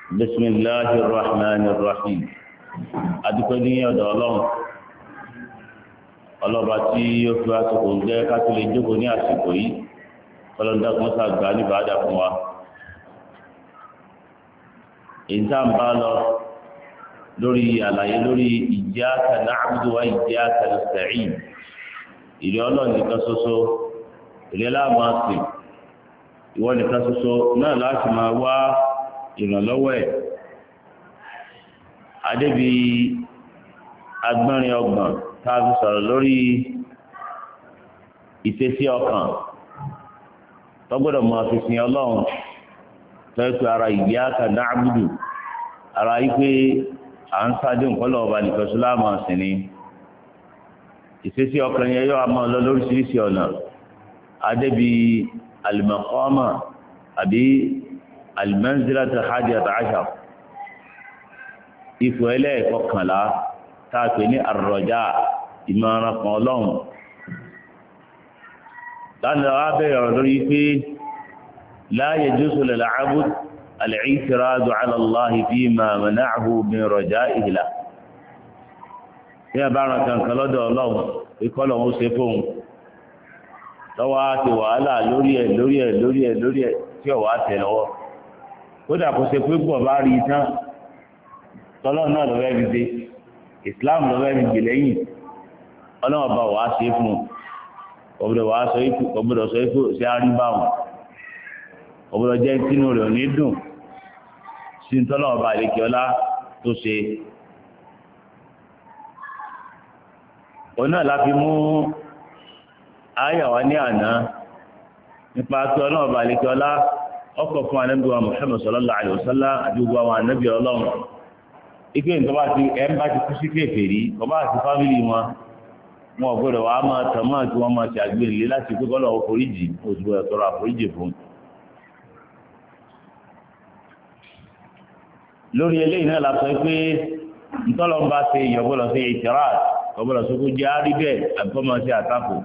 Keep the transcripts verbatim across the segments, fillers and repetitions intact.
بسم الله الرحمن الرحيم adúpẹ́ ọ̀dọ̀ ọlọ́run ọlọ́ba tí ó fi àsìkò ń jẹ́ ká tó lè jókòó ní àsìkò yìí ọlọ́dún kan sàgbà ní bàádà fún wa. èyí tá à ń bá lọ lórí àlàyé lórí iyyaka na'budu wa iyyaka nasta'in ìrẹ́ ọlọ́run nìkan ṣoṣo ìrẹ́ láàmú àsìn ìwọ nìkan ṣoṣo náà láti máa wá ìrànlọ́wọ́ ẹ̀. adébí agbọ́nrin ọgbọ̀n tá a fi sọ̀rọ̀ lórí ìṣesí ọkàn tó gbọ́dọ̀ mọ àfihàn ọlọ́run lọ́wọ́ ara iyyaka na'budu ara yìí pé à ń sáájú nǹkan lọ́wọ́ bá nìkan ṣọlá máa sìn ní. ìṣesí ọkàn yẹn yóò máa lọ lóríṣiríṣi ọ̀nà adébí al-maqama àbí al-manzilatu hadiyata ashar ipò ẹlẹ́ẹ̀kọkànlá tá a pè ní ar-raja ìmọ̀ràn kan ọlọ́run. lánàá wá bẹ̀rẹ̀ ọ̀rọ̀ lórí pé la yajuzu lil-'abd al-i'tiradu 'ala Allahi fima mana'ahu min raja'ihi lahu. bí a bá ràn kankan lọ́dọ̀ ọlọ́run ikọ́ lọ́wọ́ ṣe fóun lọ́wọ́ á ti wàhálà lórí ẹ̀ lórí ẹ̀ lórí ẹ̀ lórí ẹ̀ tí ọ̀wá tẹ̀ lọ́wọ́ kódà kò ṣe pé gbọ̀ bá rí i tán tọ́lọ́ náà lọ́wọ́ ẹ̀mí dé Islam lọ́wọ́ ẹ̀mí gbè lẹ́yìn ọlọ́wọ́ bá wàá ṣe fún un ọ̀bùdọ̀ wàá sọ ikú ọ̀bùdọ̀ sọ ikú ṣe àríbáwọn ọ̀bùdọ̀ jẹ́ tínú rẹ̀ ò ní dùn sí tọ́lọ́wọ́ bá àlekè ọlá tó ṣe. òun náà la fi mú àyàwá ní àná nípa tí ọlọ́wọ́ bá àlekè ọlá ọkọ̀ fún anábì wa Muhammad sallallahu alaihi wasallam àti gbogbo àwọn anábì ọlọ́run ike nǹkan bá ti ẹ̀ ń bá ti kú sí kèfèrí ọba àti fámìlì wọn wọn ò gbọdọ̀ wàá máa tàn máa tí wọ́n máa ṣe àgbélé láti pé kọ́ lọ́wọ́ foríjì oṣù ẹ̀tọ́rọ àforíjì fún. lórí eléyìí náà la sọ pé ntọ́lọ́ ń bá ṣe ìyọ̀bọ̀lọ̀ ṣe ìtìrà ọ̀bọ̀lọ̀ ṣokú jẹ́ àríbẹ̀ àbíkọ́ máa ṣe àtakò.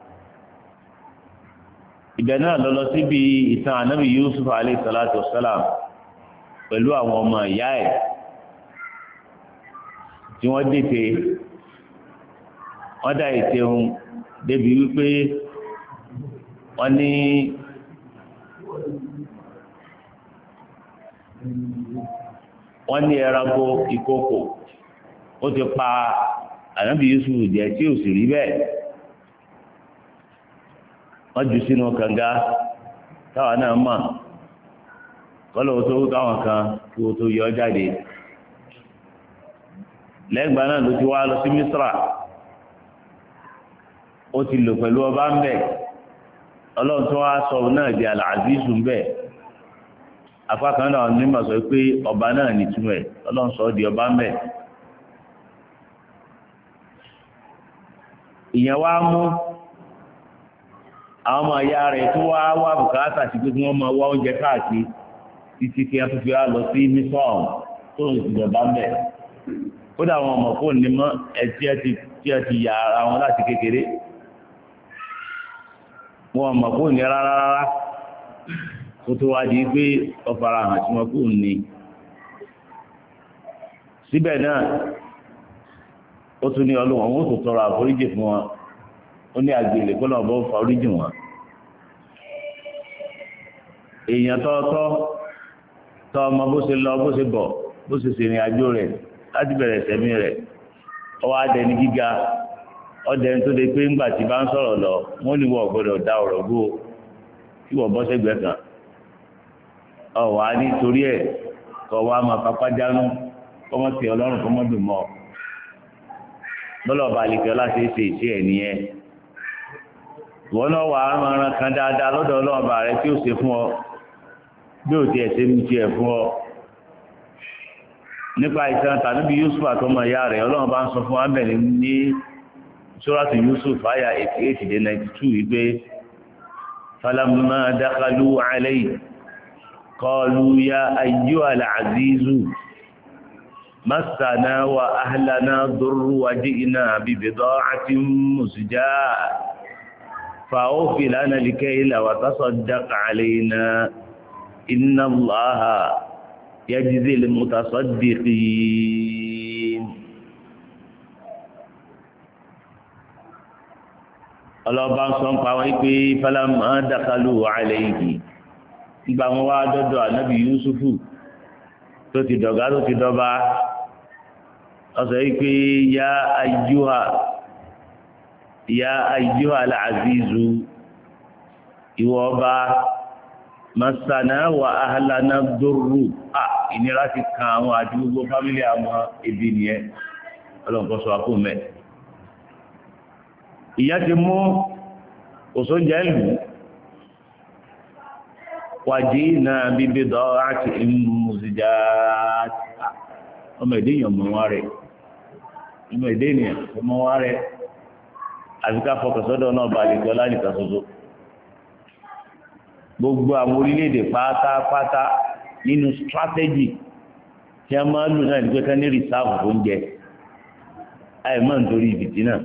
ibẹ̀ náà lọ lọ síbi ìtàn ànábì Yusuf alayhi salatu wassalam pẹ̀lú àwọn ọmọ ìyá ẹ̀ tí wọ́n dètè wọ́n dá ètè ohun débi wípé wọ́n ní wọ́n ní ẹranko ìkookò ó ti pa ànábì Yusuf jẹ tí ò sì rí bẹ́ẹ̀ wọ́n jù sínú kànga táwa náà mọ̀ kọ́lọ̀ tó káwọn kan kí o tó yọ jáde lẹ́gbàá náà ló ti wá lọ sí Misra ó ti lò pẹ̀lú ọba ń bẹ̀ ọlọ́run tó wá sọ náà di Al-Azizu ń bẹ̀ apá kan náà onímọ̀ sọ pé ọba náà nìtumọ̀ ẹ̀ ọlọ́run sọ di ọba ń bẹ̀. ìyẹn wá mú àwọn ọmọ ìyá rẹ̀ tó wá wá bùkátà sí pé kí wọ́n máa wá oúnjẹ káàkiri títí kí wọ́n fi wá lọ sí Misra tó ń ìjọba ń bẹ̀. kódà àwọn ọmọ fóònù ní mọ́ ẹtí ẹtí tí ẹ ti yà ara wọn láti kékeré wọn ọmọ fóònù rárá rárá kó tó wá di pé ọ̀fara hàn tí wọ́n fóònù ní. síbẹ̀ náà ó tún ní ọlọ́wọ́n wọn ó tó tọrọ àforíjì fún wọn ó ní àgbèlè kó lọ́ọ́ bọ́ foríjì wọn. èèyàn tọ́tọ́ tọ́ ọmọ bó ṣe lọ bó ṣe bọ̀ bó ṣe ṣèrìn àjò rẹ̀ láti bẹ̀rẹ̀ sẹ́mi rẹ̀ ọwọ́ adẹni gíga ọdẹni tó lè pé ńgbà tí bá ń sọ̀rọ̀ lọ wọ́n ní wọ́n gbọ́dọ̀ da ọ̀rọ̀ gbó kí wọ́n bọ́ sẹ́gbẹ̀ẹ́ kan ọ̀wọ́ á ní torí ẹ̀ kọ́ wa máa papá jánu kọ́mọ́ ti ọlọ́run kọ́mọ́ dùn mọ́ bọ́lọ̀ ọba àlejò láti ṣe ìṣe ẹ̀ nìyẹn ìwọ náà wà á máa ran kan dáadáa lọ́dọ̀ ọlọ́run ọba rẹ tí ó ṣe fún ọ bí ò tiẹ̀ ṣe ń tiẹ̀ fún ọ nípa ìtàn tàbí Yusuf àtọmọ ìyá rẹ̀ ọlọ́run bá ń sọ fún abẹ́ni ní Suratu Yusuf àyà eighty-eight dé ninety-two wípé falamma dakhalu alayhi qalu ya ayyuhal azizu massana wa ahlana durru wa ji'na bi bida'atin muzjaa fa'awfi lana al-kayla wa tasaddaq alayna inna Allaha yajzil mutasaddiqin. ọlọ́ba ń sọ ń pa wọn pé falamma dakhalu alayhi nígbà wọn wá dọ́dọ̀ ànábì Yusufu tó ti dọ̀gá tó ti dọ́ba ọ̀sọ̀ yìí pé ya ayyuha ya ayyuha al-azizu ìwọ ọba masana wa ahlana durru à ìnira ti kan àwọn àti gbogbo fámílì àwọn ebi nìyẹn ọlọ́nkọ́ sọ àpò mẹ́ ìyá ti mú òsóúnjẹ ìlú wàjí náà bíbí dọ́ àti ìmúzìjá ọmọ ìdíyàn mọ́ wá rẹ̀ ọmọ ìdíyàn mọ́ wá rẹ̀ àbíká fọkànsọ́dọ̀ náà bá lè gbọ́ láyìíká ṣoṣo gbogbo àwọn orílẹ̀-èdè pátápátá nínú strategy tí a máa lò náà ní pé ká ní rìsáàfù oúnjẹ àìmọ́ nítorí ìbìtì náà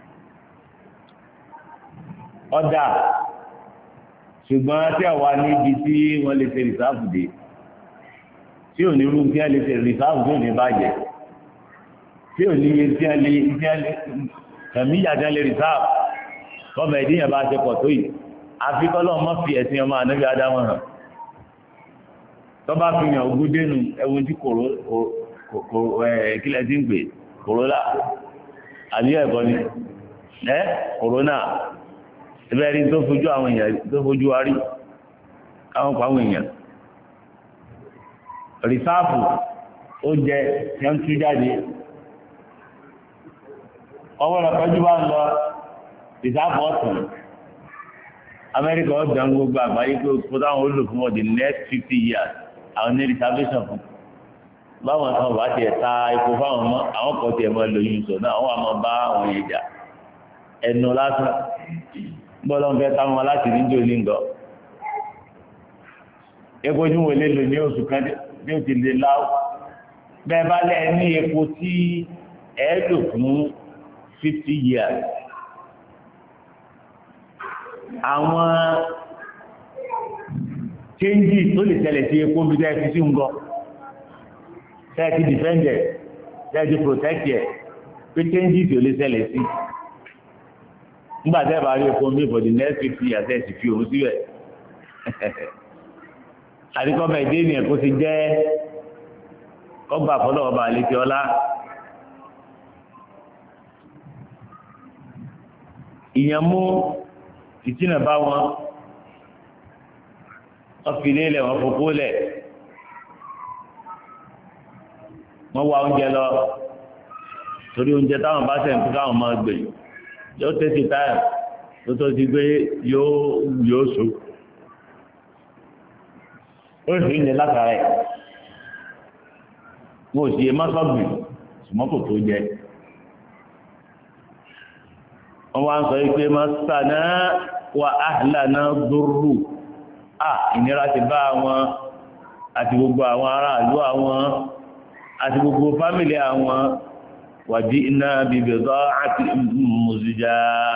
ọ̀dà ṣùgbọ́n tí àwa níbi tí wọ́n lè ṣe rìsáàfù dé tí ò ní rú tí a lè ṣe rìsáàfù tó ní bàjẹ́ tí ò ní iye tí a lè tẹ̀mí ìyàjẹ́ lè rìsáàfù tọ́mọ ìdíyàn bá ṣe pọ̀ tó yìí àfi kọ́lọ́ mọ́ fi ẹ̀sìn ọmọ ànábì Ádámù hàn tọ́ba fi hàn ogún dénú ẹ̀wọ̀n tí kòró kílẹ̀ tí ń pè kòrólà àbí ẹ̀kọ́ ni ẹ́ kòrónà ẹgbẹ́ rí tó fojú àwọn èèyàn tó fojú wa rí káwọn pa àwọn èèyàn rìsáàfù ó jẹ tí wọ́n tú jáde ọwọ́ rẹ̀ pẹ́jú bá ń lọ rìsáàfù ọ̀tún Amẹ́ríkà ọ̀dàn gbogbo àgbáyé pé kó táwọn ó lò fún wọn the next fifty years àwọn ní reservation fún báwọn kan bá tiẹ̀ ta epo fáwọn ọmọ àwọn kan tiẹ̀ máa lò yín sọ náà àwọn àmọ́ bá àwọn yẹn jà ẹnu lásán bọ́lá ń fẹ́ táwọn aláṣẹ níjó ní ngọ́ epo tí wọ́n lè lò ní oṣù kan bí ó ti lè láwọ́ bẹ́ẹ̀ bá lẹ́ ní epo tí ẹ lò fún fifty years àwọn changes tó lè ṣẹlẹ̀ sí epo bí tẹ́ fi sí ń gọ́ tẹ́ ti defender tẹ́ ti protector pé changes tó lè ṣẹlẹ̀ sí nígbà tẹ́ bá rí epo mi for the next fifty years ẹ̀ sì fi òun síbẹ̀ àdìkọ́bẹ̀ ìdí ènìyàn kó ti jẹ́ kọ́gbà fọlọ́wọ́ bá lè fi ọlá ìyẹn mú ìtìnà bá wọn wọ́n fi lélẹ̀ wọ́n fòkó lẹ̀ wọ́n wá oúnjẹ lọ torí oúnjẹ táwọn bá sẹ̀ ń fi káwọn máa gbè yóò tẹ́sí táyà tó tó ti gbé yóò yóò so ó sì ń jẹ látara ẹ̀ wọn ò sì yẹ mọ́sọ́gbìn ṣùgbọ́n kò tó jẹ wọ́n wá ń sọ wípé masana wa ahlana durru à ìnira ti bá àwọn àti gbogbo àwọn aráàlú àwọn àti gbogbo fámìlì àwọn wàjí iná bíbẹ̀dọ́ àti mùsùlùmá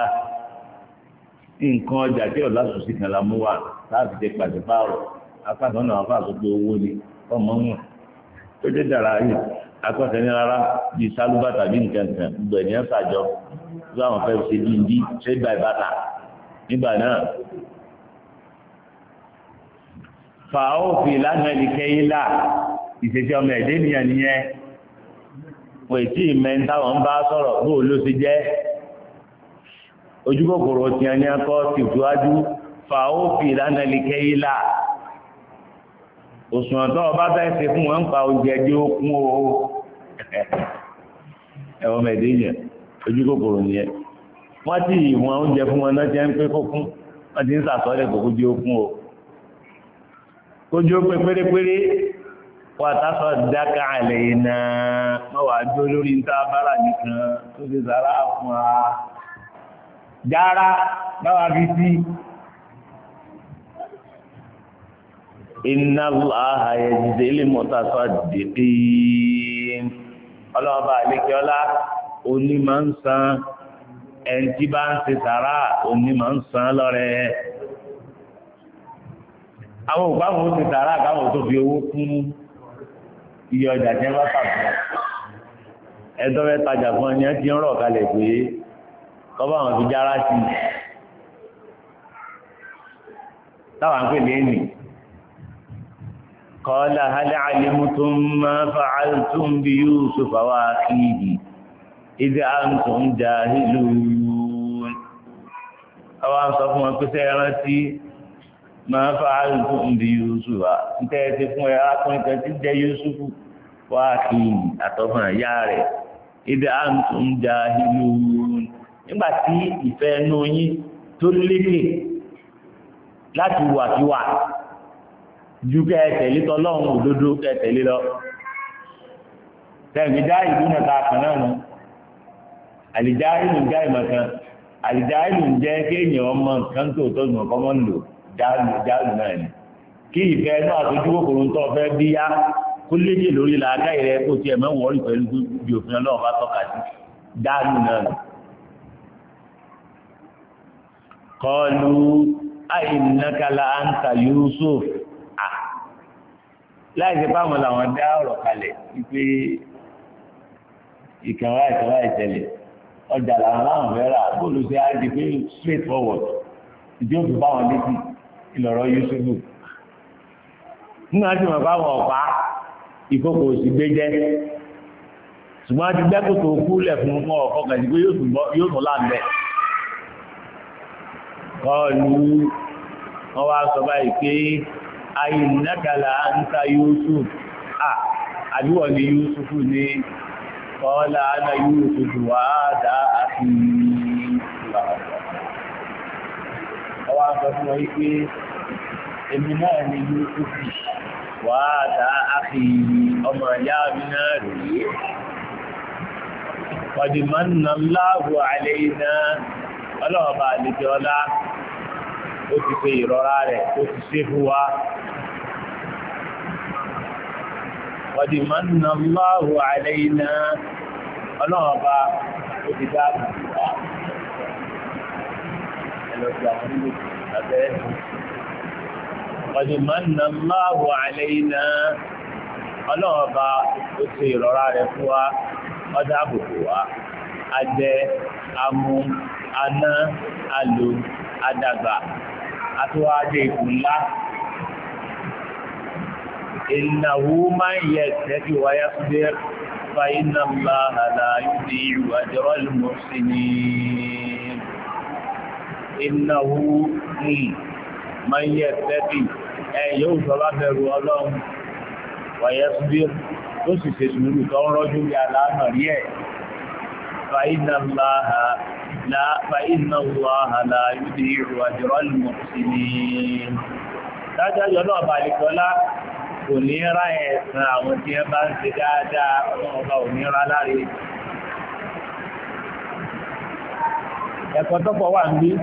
nǹkan ọjà tí ọ̀la sùsì kan la mú wa láti jẹ pàṣípààrọ̀ apákan náà fà sọ pé owó ni ọmọ wọn tó dé dára yìí akọ́sẹ̀ ní rárá bíi sálúbà tàbí nǹkan kan gbogbo ènìyàn sàjọ tó àwọn fẹ́ ṣe bí ndí ṣé gba ìbáta nígbà náà fà ó fi lánàá ní kẹ́yìn là ìṣesí ọmọ ẹ̀dẹ́ nìyẹn nìyẹn wọ́n ètí ìmẹ́ táwọn ń bá sọ̀rọ̀ bó ló ti jẹ́ ojú kòkòrò tí a ní akọ́ ti síwájú fa ó fi ìlànà ìlíkẹ́ ìlà òṣùwọ̀n tó ọba bẹ́ẹ̀ ṣe fún wọn ń pa oúnjẹ dé okun o ẹ̀wọ̀n mẹ́ẹ̀dẹ́yìn ojú kòkòrò nìyẹn wọ́n ti ìwọ̀n oúnjẹ fún wọn náà jẹ́ ń pé kókún wọ́n ti ń sàtọ́lẹ̀ kókó dé okun o kójú ó pé pérépéré wàtásọ̀ dáká àlẹ́ iná wọ́n wà jó lórí ń tá bára nìkan tó ti sára fún wa jára báwa fi sí inna Allaha yajzil mutasaddiqin ọlọ́ọ̀bá àlékẹ́ọ́lá oní máa ń san ẹni tí bá ń ṣe sàrá oní máa ń san lọ́rẹ́ àwọn òpáwọn ó ṣe sàrá káwọn tó fi owó kún iye ọjà tí wọ́n bá tà fún ẹ̀tọ́ fẹ́ tajà fún ẹni ẹ ti ń rọ̀ kalẹ̀ pé kọ́bá àwọn fi jára sí i táwọn pè lẹ́nì qala hal alimtum ma fa'altum bi Yusuf wa akhihi idh antum jahilun àwọn sọ fún wọn pé sẹ́ rántí ma fa'altum bi Yusuf wa ń tẹ́ ti fún ẹ arákùnrin kan tí jẹ́ Yusufu wa akhihi àtọ́fún àyá rẹ̀ idh antum jahilun nígbà tí ìfẹ́ ẹnu yín tó lékè láti wà kí wà ju kẹ́ tẹ̀lé tọ́lọ́run òdodo kẹ́ tẹ̀lé lọ tẹ̀mí dá ìlú náà ta kan náà nù àlìjá ìlú ń já ìmọ̀ kan àlìjá ìlú ń jẹ́ kéèyàn ọmọ nǹkan tó tọ́jú ọkọ mọ́ ń lò jáàlù jáàlù náà ni kí ìfẹ́ náà àtọ́jú kòkòrò ń tọ́ fẹ́ bí yá kó léjè lórí làákà ìrẹ́ kó tiẹ̀ mẹ́wọ̀n rí pẹ̀lú bí òfin ọlọ́run bá tọ́ka sí jáàlù náà nù. Qalu innaka la anta Yusuf ah láìsí báwọn làwọn dá ọ̀rọ̀ kalẹ̀ wípé ìkànwá ìkànwá ìtẹ̀lẹ̀ ọjà làwọn láwọn fẹ́ rà bóòlù sí àìdí pé straight forward ìdí òfin báwọn létí ìlọ̀rọ̀ Yusufu nígbà tí wọn báwọn ọ̀pá ìkókò òsì gbé jẹ́ ṣùgbọ́n a ti gbẹ́kòtò kúlẹ̀ fún ọmọ ọ̀kọ́ kẹ̀sí pé yóò tún láǹbẹ̀ kọlu wọ́n wá sọ báyìí pé innaka la anta Yusuf à àbíwọ̀ ni Yusufu ní qala ana Yusuf wa hadha akhi wọ́n wá sọ fún wọ́n pé èmi náà ni Yusufu wa hadha akhi ọmọ ìyá mi náà rèé qad manna Allahu alayna ọlọ́ọ̀bà àlejò ọlá ó ti ṣe ìrọ̀rá rẹ̀ ó ti ṣe fún wa qad manna Allahu alayna ọlọ́ọ̀bà ó ti dáàbò wá ẹlọ́sí àwọn nílò abẹ́ qad manna Allahu alayna ọlọ́ọ̀bà ó ṣe ìrọ̀rá rẹ̀ fún wa ó dáàbò wá ajẹ́ amú aná alò adàgbà àtúwádé ìkù ńlá innahu man yattaqi wa yasbir fa inna Allaha la yudhi'u ajra al-muhsinin innahu man yattaqi ẹ yóò sọ bá bẹ̀rù Ọlọ́run wa yasbir tó sì ṣe sùúrù tó ń rọ́jú bí aláàmà rí ẹ̀ fa inna Allaha لا فإن الله لا يضيع أجر المحسنين dájọ́ náà balẹ̀kọ́lá kò ní ra ẹ̀san àwọn tí ẹ bá ń ṣe dáadáa ọba ò ní ra láre ẹ̀kọ́ tọ́pọ̀ wà ń bí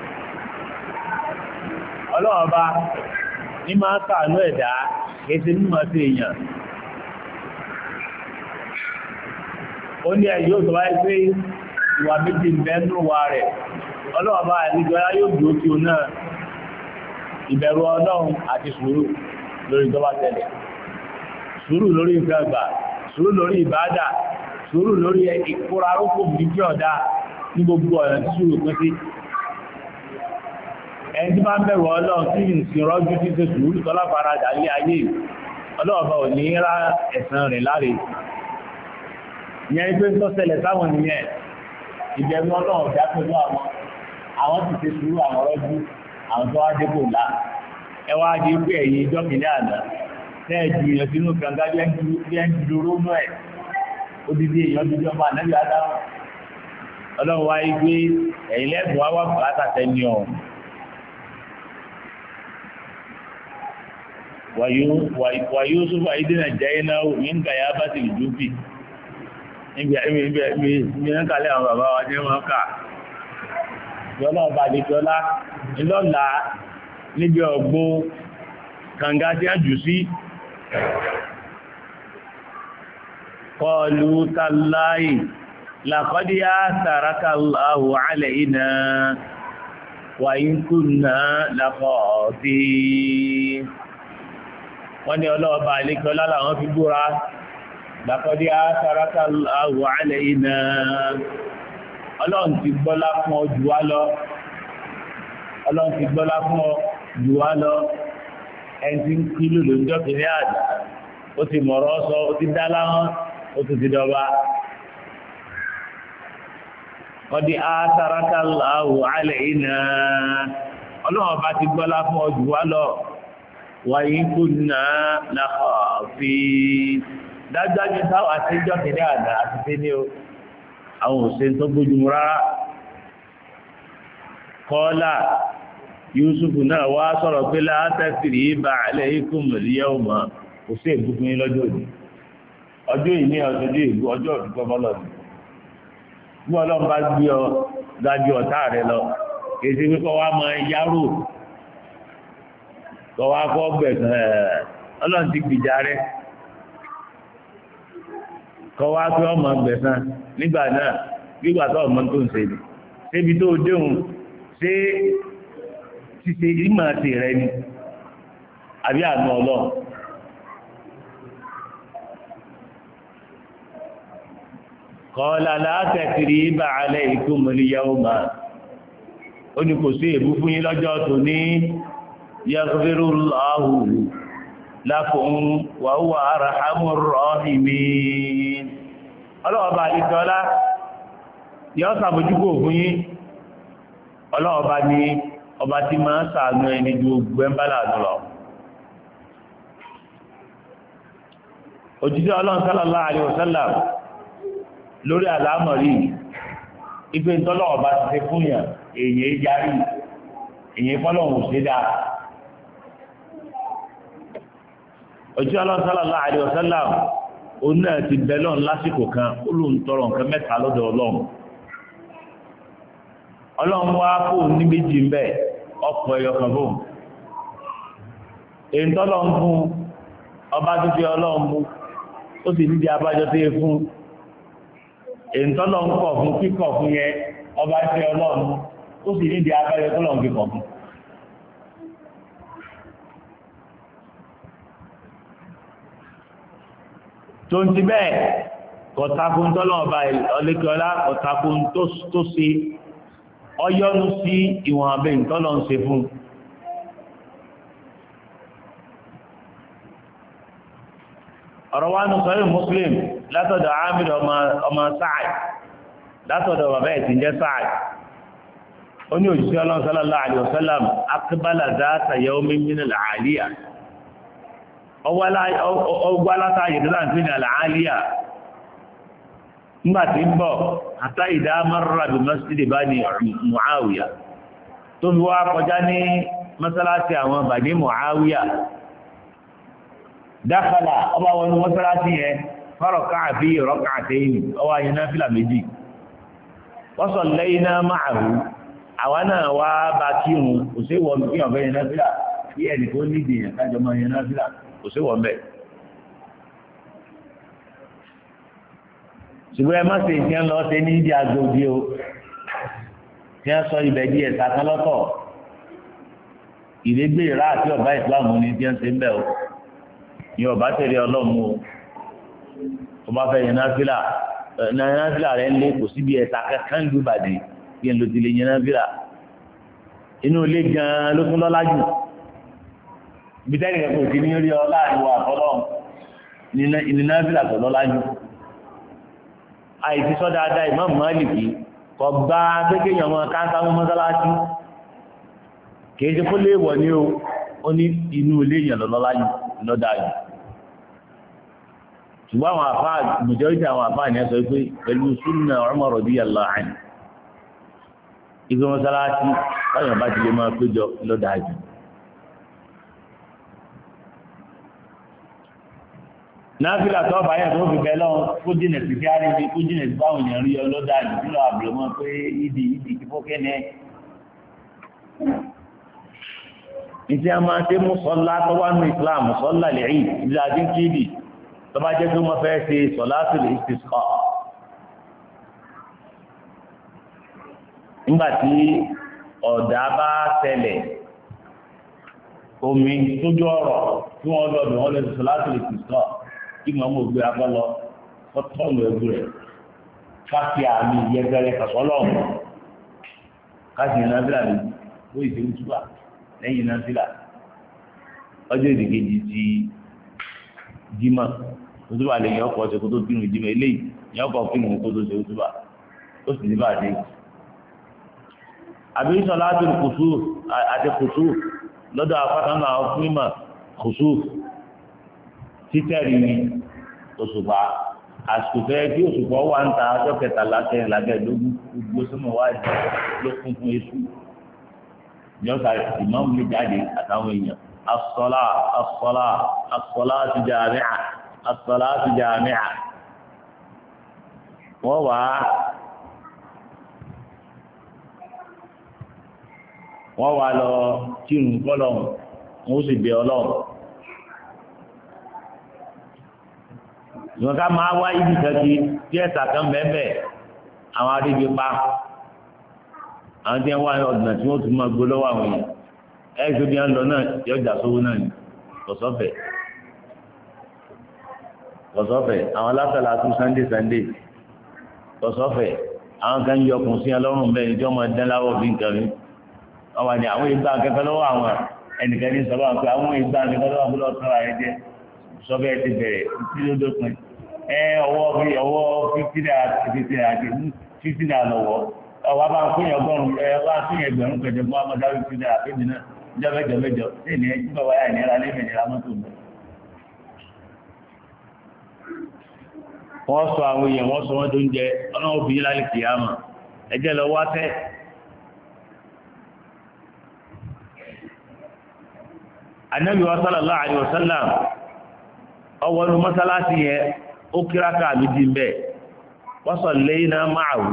ọlọ́ọ̀ba ní máa kàánú ẹ̀dá èsì mímọ̀ sí èèyàn ó ní ẹ̀yí ó tọ́wá pé ìwà méjì ń bẹ́ẹ̀nù wa rẹ̀ ọlọ́ọ̀bá àìlúgbọ́lá yóò dúró kí o náà ìbẹ̀rù Ọlọ́run àti sùúrù lórí tó bá tẹ̀lẹ̀ sùúrù lórí ìfẹ́ àgbà sùúrù lórí ìbádà sùúrù lórí ìkóra rókò méjì ọ̀dá ní gbogbo ọ̀nà tí sùúrù pín sí ẹni tí máa ń bẹ̀rù Ọlọ́run tí ìsìn rọ́jú tí ṣe sùúrù tọ́lá faradà lé ayé ọlọ́ọ̀bá ò ní rá ẹ̀san rẹ̀ láre ìyẹn pé tó ṣẹlẹ̀ sáwọn nìyẹn ìbẹ̀rù Ọlọ́run dá pẹ̀lú àwọn àwọn ti ṣe sùúrù àwọn rọ́jú àwọn tó wá débò ńlá ẹ wá di pé ẹ̀yìn ìjọ kìíní àná tẹ́ẹ̀jù èèyàn sínú kànga bí ẹn dúró nú ẹ̀ odidi èèyàn dúdú ọmọ ànábì Ádámù Ọlọ́run wá yí pé ẹ̀yìn lẹ́bùn wá wà bùkátà tẹ́ni ọ̀hún wà Yusuf àìdínà jẹ́ iná nígbà yá bá ti lù bí níbi ìrìnkàlẹ̀ àwọn bàbá wa jẹ́ wọn kà jọlá ọba àdéjọlá ìlọ́la níbi ọgbọ́n kànga tí a jù sí qalu tallahi laqad atharaka Allahu alayna wa in kunna laqatin wọ́n ní ọlọ́ọ̀bá àlékọ́ lálà wọ́n fi búra làkọ́dí àtàràkà àwọ̀ alẹ́ iná ọlọ́run ti gbọ́lá fún ọ jù wá lọ ọlọ́run ti gbọ́lá fún ọ jù wá lọ ẹni tí ń kí lòlò ń jọ́ kìíní àjà ó ti mọ̀rọ̀ sọ ó ti dá láwọn ó ti ti dọba kọ́dí àtàràkà àwọ̀ alẹ́ iná ọlọ́run bá ti gbọ́lá fún ọ jù wá lọ wàyí kùnà láàfí dájájú táwà síjọ́ kìíní àdá àti tí ní o àwọn òṣèlú tó gbójúmú rárá kọ́lá Yúsùfù náà wá sọ̀rọ̀ pé látàkìrì bá alẹ́ ikú mọ̀lẹ́yẹ́ ọmọ kò sí ègbúfún yín lọ́jọ́ òní ọjọ́ ìní ọjọ́ ìgbó ọjọ́ òdúgbọ́ bọ́lọ̀ ní bí ọlọ́run bá gbé ọ dájú ọ̀tá rẹ lọ kì í ṣe pé kọ́ wá mọ yárò kọ́wá kọ́ gbẹ̀sán ẹ̀ ọlọ́run ti gbìjà rẹ̀ kọ́wá pé ọmọ gbẹ̀sán nígbà náà nígbà tó ọmọ tó ń ṣe ni ṣébi tó déhùn ṣé ṣíṣe ìmọ̀ àti rẹ ni àbí àánú ọlọ́run kọ́lá látẹ̀kiri bá alẹ́ ìkúmọ̀lẹ́yà ọmọ ó ní kò sí èbú fún yín lọ́jọ́ tó ní yaghfiru Allahu lakum wa huwa arhamur rahimin ọlọ́ọ̀bá ìtọ́lá yọ́ sàbójúkò fún yín ọlọ́ọ̀bá ní ọba tí máa ṣàánú ẹni ju gbẹ́mbálà lọ òjíṣẹ́ Ọlọ́run sallallahu alaihi wasallam lórí àlámọ̀rí ìgbé ìtọ́lọ́ọ̀bá ti ṣe fún yàn èyí yarí èyí fọ́lọ́hùn ṣe dáa òjíṣẹ́ Ọlọ́run sallallahu alaihi wasallam òun náà ti bẹ́lọ́n lásìkò kan ó lóun tọrọ nǹkan mẹ́ta lọ́dọ̀ ọlọ́run ọlọ́run wá fóun ní méjì ń bẹ̀ ọ̀pọ̀ ẹyọ kan fóun èyí tọ́lọ́run fún ọba tó fi ọlọ́run mú ó sì nídìí abájọ tó yẹ fún èyí tọ́lọ́run kọ̀ fún kíkọ̀ fún yẹn ọba tó fi ọlọ́run mú ó sì nídìí abájọ tó lọ́run fi kọ̀ fún. tó ń ti bẹ́ẹ̀ kọ̀takùn tọ́lọ́ọ̀bá ọlẹ́kọ̀ọ́lá kọ̀takùn tó ṣe ọyọ́nú sí ìwọ̀n abẹ́ ìtọ́lọ̀ ń ṣe fún ọ̀rọ̀ wá ní sọ́yìn Muslim látọ̀dọ̀ Amir ọmọ Sa'id látọ̀dọ̀ bàbá ẹ̀ tí ń jẹ́ Sa'id ó ní òjíṣẹ́ Ọlọ́run sallallahu alaihi wasallam aqbala dhata yawmin min al-'aliyah ọgbà látàyè tó láti ní àlàáníyà nígbàtí ń bọ̀ àtà ìdá marra bí masjid Bani Muawiya tó fi wá kọjá ní mọ́sálásí àwọn Bani Muawiya dákàlà ọba wọn ní mọ́sálásí yẹn faraka'a fi rak'atayn ọwá yẹn náfìlà méjì wa sallayna ma'ahu àwọn náà wá bá kírun kò sí wọ́n fi ọ̀fẹ́ yẹn náfìlà kí ẹnì kó nídìí yẹn kájọ mọ́ yẹn náfìlà kò sí wọ́n bẹ́ẹ̀. ṣùgbọ́n ẹ má ṣe ìṣẹ́ lọ ṣe ní ìdí agbóbi o tí wọ́n sọ ibẹ̀ di ẹ̀ka kan lọ́tọ̀ ìrégbè rà àti ọ̀bá ìsìláàmù ni tí wọ́n ṣe ń bẹ̀ o ní ọ̀bá tẹ̀lé ọlọ́mù o tó bá fẹ́ yẹn náfìlà yẹn náfìlà rẹ̀ ń lé kò síbi ẹ̀ka kankan ń dúbàdì kí n lò ti lè yẹn náfìlà inú ilé gan-an ló tún lọ́lá jù bitẹ́ni kẹ́kọ̀ọ́ ti ní rí ọ láàrin wa àfọlọ́ ìnìnàfíà tó lọ́lá jù àìsí sọ dáadáa Imam Málìkì kọ gbá kéèké yàn mọ́ káńtà mọ́ mọ́sálásí kìí ṣe kó léèwọ̀ ní o ó ní inú ilé yàn lọ́lá jù lọ́dà jù ṣùgbọ́n àwọn àfá majority àwọn àfá ní ẹsọ pé pẹ̀lú súnà Umar radiyallahu anhu ìgbé mọ́sálásí báyọ̀ bá ti lè máa péjọ lọ́dà jù. náfìlà tó bá yẹn tó fi bẹ́ẹ̀ lọ́wọ́ kó jìnà sí kí á rí kó jìnà sí báwọn èèyàn rí ọlọ́dà ìdílé àbúrò mọ́ pé ìdí ìdí ìfọ́kẹ́nẹ́. ìtí a máa ṣe mú sọ́lá tó wá ní Islam sọ́lá lè rí ìdílé adínkìdì tó bá jẹ́ pé wọ́n fẹ́ ṣe sọ́lá tó lè istisqa. nígbà tí ọ̀dà bá ṣẹlẹ̀ omi tójú ọ̀rọ̀ tí wọ́n lọ́dún wọn lè sọ láti lè tìsọ́ kí màmú ògbé abọ́lọ fọ́tọ́ọ̀lù ẹ̀gbù rẹ̀ káfí àmì yẹgẹrẹ kàṣọ́lọ̀ káfí nàbílà ní ó ìṣe òtúbà lẹ́yìn nàbílà ọjọ́ ìdíkejì ti jimá òtúbà lè yàn ọkọ̀ ọ̀sẹ̀ kó tó bínú jimá eléyìí yàn ọkọ̀ fún ìmú kó tó ṣe òtúbà ó sì ní bàdé. àbí sọlá tó kùsù àti kùsù lọ́dọ̀ afákan náà fún ìmọ̀ kùsù títẹ̀rì ni òṣùpá àsìkò fẹ́ kí òṣùpá wà ń ta ọjọ́ kẹtàlá kẹrin lábẹ́ẹ̀dógún gbogbo sọ́mọ̀ wá jẹ́ ló kún fún èṣù ìjọba ìmáàmù lè jáde àtàwọn èèyàn asọ́lá asọ́lá asọ́lá ti jàmíà asọ́lá ti jàmíà wọ́n wá wọ́n wá lọ kírun fọ́lọ́run wọ́n sì bẹ ọlọ́run. ìwọ̀n ká máa wá ibi kẹ́kí tí ẹ̀sà kan bẹ́ẹ̀ àwọn aríbi pa àwọn tí wọ́n wá ọ̀dùnà tí wọ́n tún máa gbó lọ́wọ́ àwọn èèyàn ẹ̀ tó bí wọ́n lọ náà yọjà sówó náà ní kọ̀sọ́fẹ̀ kọ̀sọ́fẹ̀ àwọn alásàlá tún sànńdé sànńdé kọ̀sọ́fẹ̀ àwọn kan yọ ọkùnrin sí ọlọ́run bẹ́ẹ̀ ni tí wọ́n máa dán láwọ̀ bí nǹkan mi wọ́n wà ní àwọn ìgbà kẹfẹ́ lọ́wọ́ àwọn ẹnìkan ní sọ́lọ́ àwọn àwọn ìgbà kẹfẹ́ lọ́wọ́ àbúrò ọ̀tọ́ra ẹ jẹ́ sọ́bẹ̀ ti bẹ̀rẹ̀ tí ló dópin ẹ ọwọ́ bí ọwọ́ fífínà fífínà àti fífínà lọ́wọ́ ọwọ́ bá ń pín ọgọ́rùn ẹ wá pín ẹgbẹ̀rún pẹ̀jọ fún amọ̀dá fífínà àfẹ́mi náà níjọ́ mẹ́jọ mẹ́jọ sí ní ẹjí bàbá yà ní ara lẹ́mẹ̀ ní amọ́tò mi. wọ́n sọ àwọn èèyàn wọ́n sọ wọ́n tó ń jẹ ọlọ́wọ́ bí lálẹ́ kìyàmà ẹjẹ́ lọ wá tẹ́ Ànábì sallallahu alaihi wasallam ọwọ́nu mọ́sálásí yẹn ó kíráka méjì ń bẹ̀ wa sallayna ma'ahu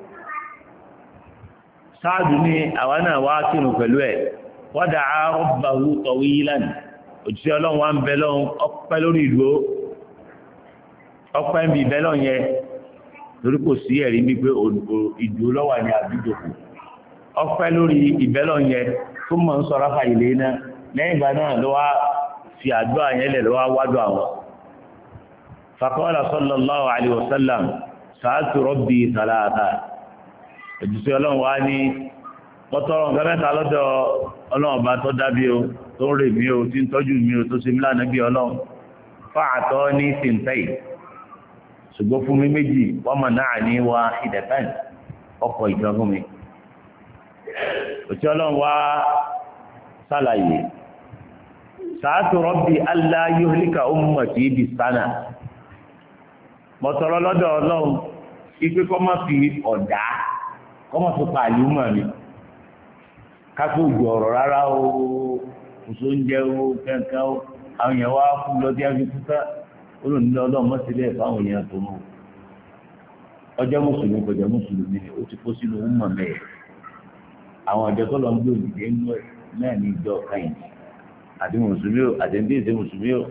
sáàdù ní àwọn náà wá kírun pẹ̀lú ẹ̀ wa da'a rabbahu tawilan òjíṣẹ́ ọlọ́run wá ń bẹ lọ́run ọpẹ́ lórí ìlú ọpẹ́ ń bí ìbẹ́ lọ́run yẹn torí kò sí ẹ̀rí ní pé ìdúró lọ́wọ́ ní àdújòkó ọpẹ́ lórí ìbẹ́ lọ́run yẹn tó mọ̀ ń sọ ráfà ilé náà lẹ́yìn ìgbà náà ló wá fi àdúrà yẹn lẹ̀ ló wá wádùn àwọn. faqala sallallahu alayhi wa sallam sa'altu rabbi thalatha òjíṣẹ́ ọlọ́run wá ní pọ́tọ́rọ̀ nǹkan mẹ́ta lọ́dọ̀ ọlọ́run ọba tó dábí o tó ń rè mí o tí ń tọ́jú mi o tó ṣe mí lánàá bí ọlọ́run fa'atọ́ ní sintai ṣùgbọ́n fún mi méjì wọ́n mọ̀ náà ní wa ìdẹ̀tàn ọkọ̀ ìjọ fún mi. òjíṣẹ́ ọlọ́run wá sálàyé sàátù rọ́bì Allah yuhlika ummati bis sana mọ̀tọ́rọ́ lọ́dọ̀ ọlọ́run ipé kọ́ máa fi ọ̀dá kọ́ máa fi pàálí mọ̀ mi kápẹ́ òjò ọ̀rọ̀ rárá o kòsó ń jẹ́ o kẹ́kẹ́ o àwọn èèyàn wá fún lọ́dí àfikúta olóònílẹ̀ ọlọ́run mọ́ sílẹ̀ fáwọn èèyàn tó mọ̀ ọjọ́ mùsùlùmí kọjá mùsùlùmí ó ti kó sínú ọmọ mẹ́ẹ̀ àwọn ọjọ́ tó lọ ń gbé òdìdé ń lọ ẹ̀ náà ní ìjọ káyìn àti mùsùlùmí o àti ẹni tí èsè mùsùlùmí o.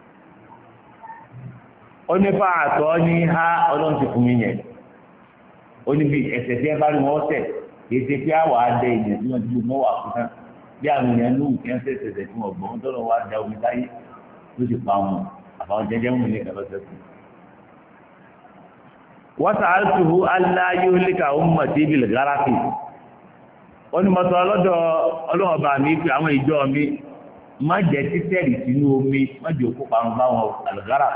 ó ní bá àtọ́ ní há ọlọ́run ti fún mi yẹn ó ní bí ẹsẹ̀ tí ẹ bá rí wọn tẹ̀ kìí ṣe pé àwọn adé èèyàn tí wọ́n ti gbogbo wà fún tán bí àwọn èèyàn lóhùn kí wọ́n ṣẹ̀ṣẹ̀ tí wọ́n gbọ́n tó lọ wá da omi táyé ló sì pa wọn àfàwọn jẹjẹ mú ní kàlọ́ sẹ́kù. wọ́n sàálùtù Allah yuhlika ummati bil gharaqi ó ní mọ́tò ọlọ́dọ̀ ọlọ́ọ̀bà mi pé àwọn ìjọ mi má jẹ́ títẹ̀rì sínú omi má jẹ́ òkú parun báwọn àlùgárà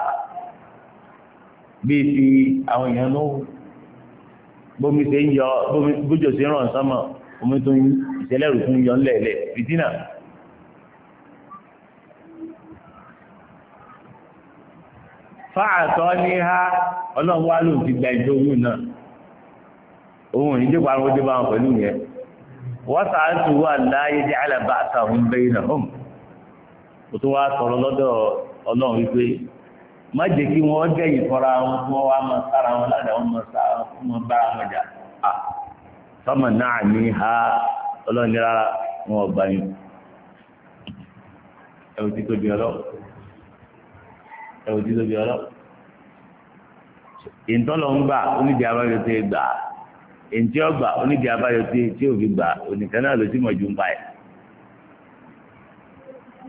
bíi ti àwọn èèyàn ló bómi ṣe ń yọ bójò ṣe ń ràn sánmọ̀ omi tó ń ìṣẹ̀lẹ̀ rò tún yọ ńlẹ̀ẹ́lẹ̀ fìtínà. fáàtọ́ ní ha ọlọ́run wá lóun ti gba ìjọ owó náà òun ò ní dé parun ó dé báwọn pẹ̀lú yẹn. وسألته أن لا يجعل بأسهم بينهم ó tún wá sọ̀rọ̀ lọ́dọ̀ ọlọ́run wípé má jẹ́ kí wọ́n jẹ́ ìfọ́ra wọn tí wọ́n wá máa sára wọn ládàá wọn máa sára wọn bára wọn jà á sọ́mọ̀ náà ní ha ọlọ́run ní rárá wọn ò gbà yín ẹ̀wù tí tóbi ọlọ́ ẹ̀wù tí tóbi ọlọ́ ìtọ́lọ̀ ń gbà onídìí abáyọ tó gbà èntì ọgbà onídìí abáyọ tí tí òfin gbà onìkan náà ló sì mọ̀ ju ń pa ẹ̀.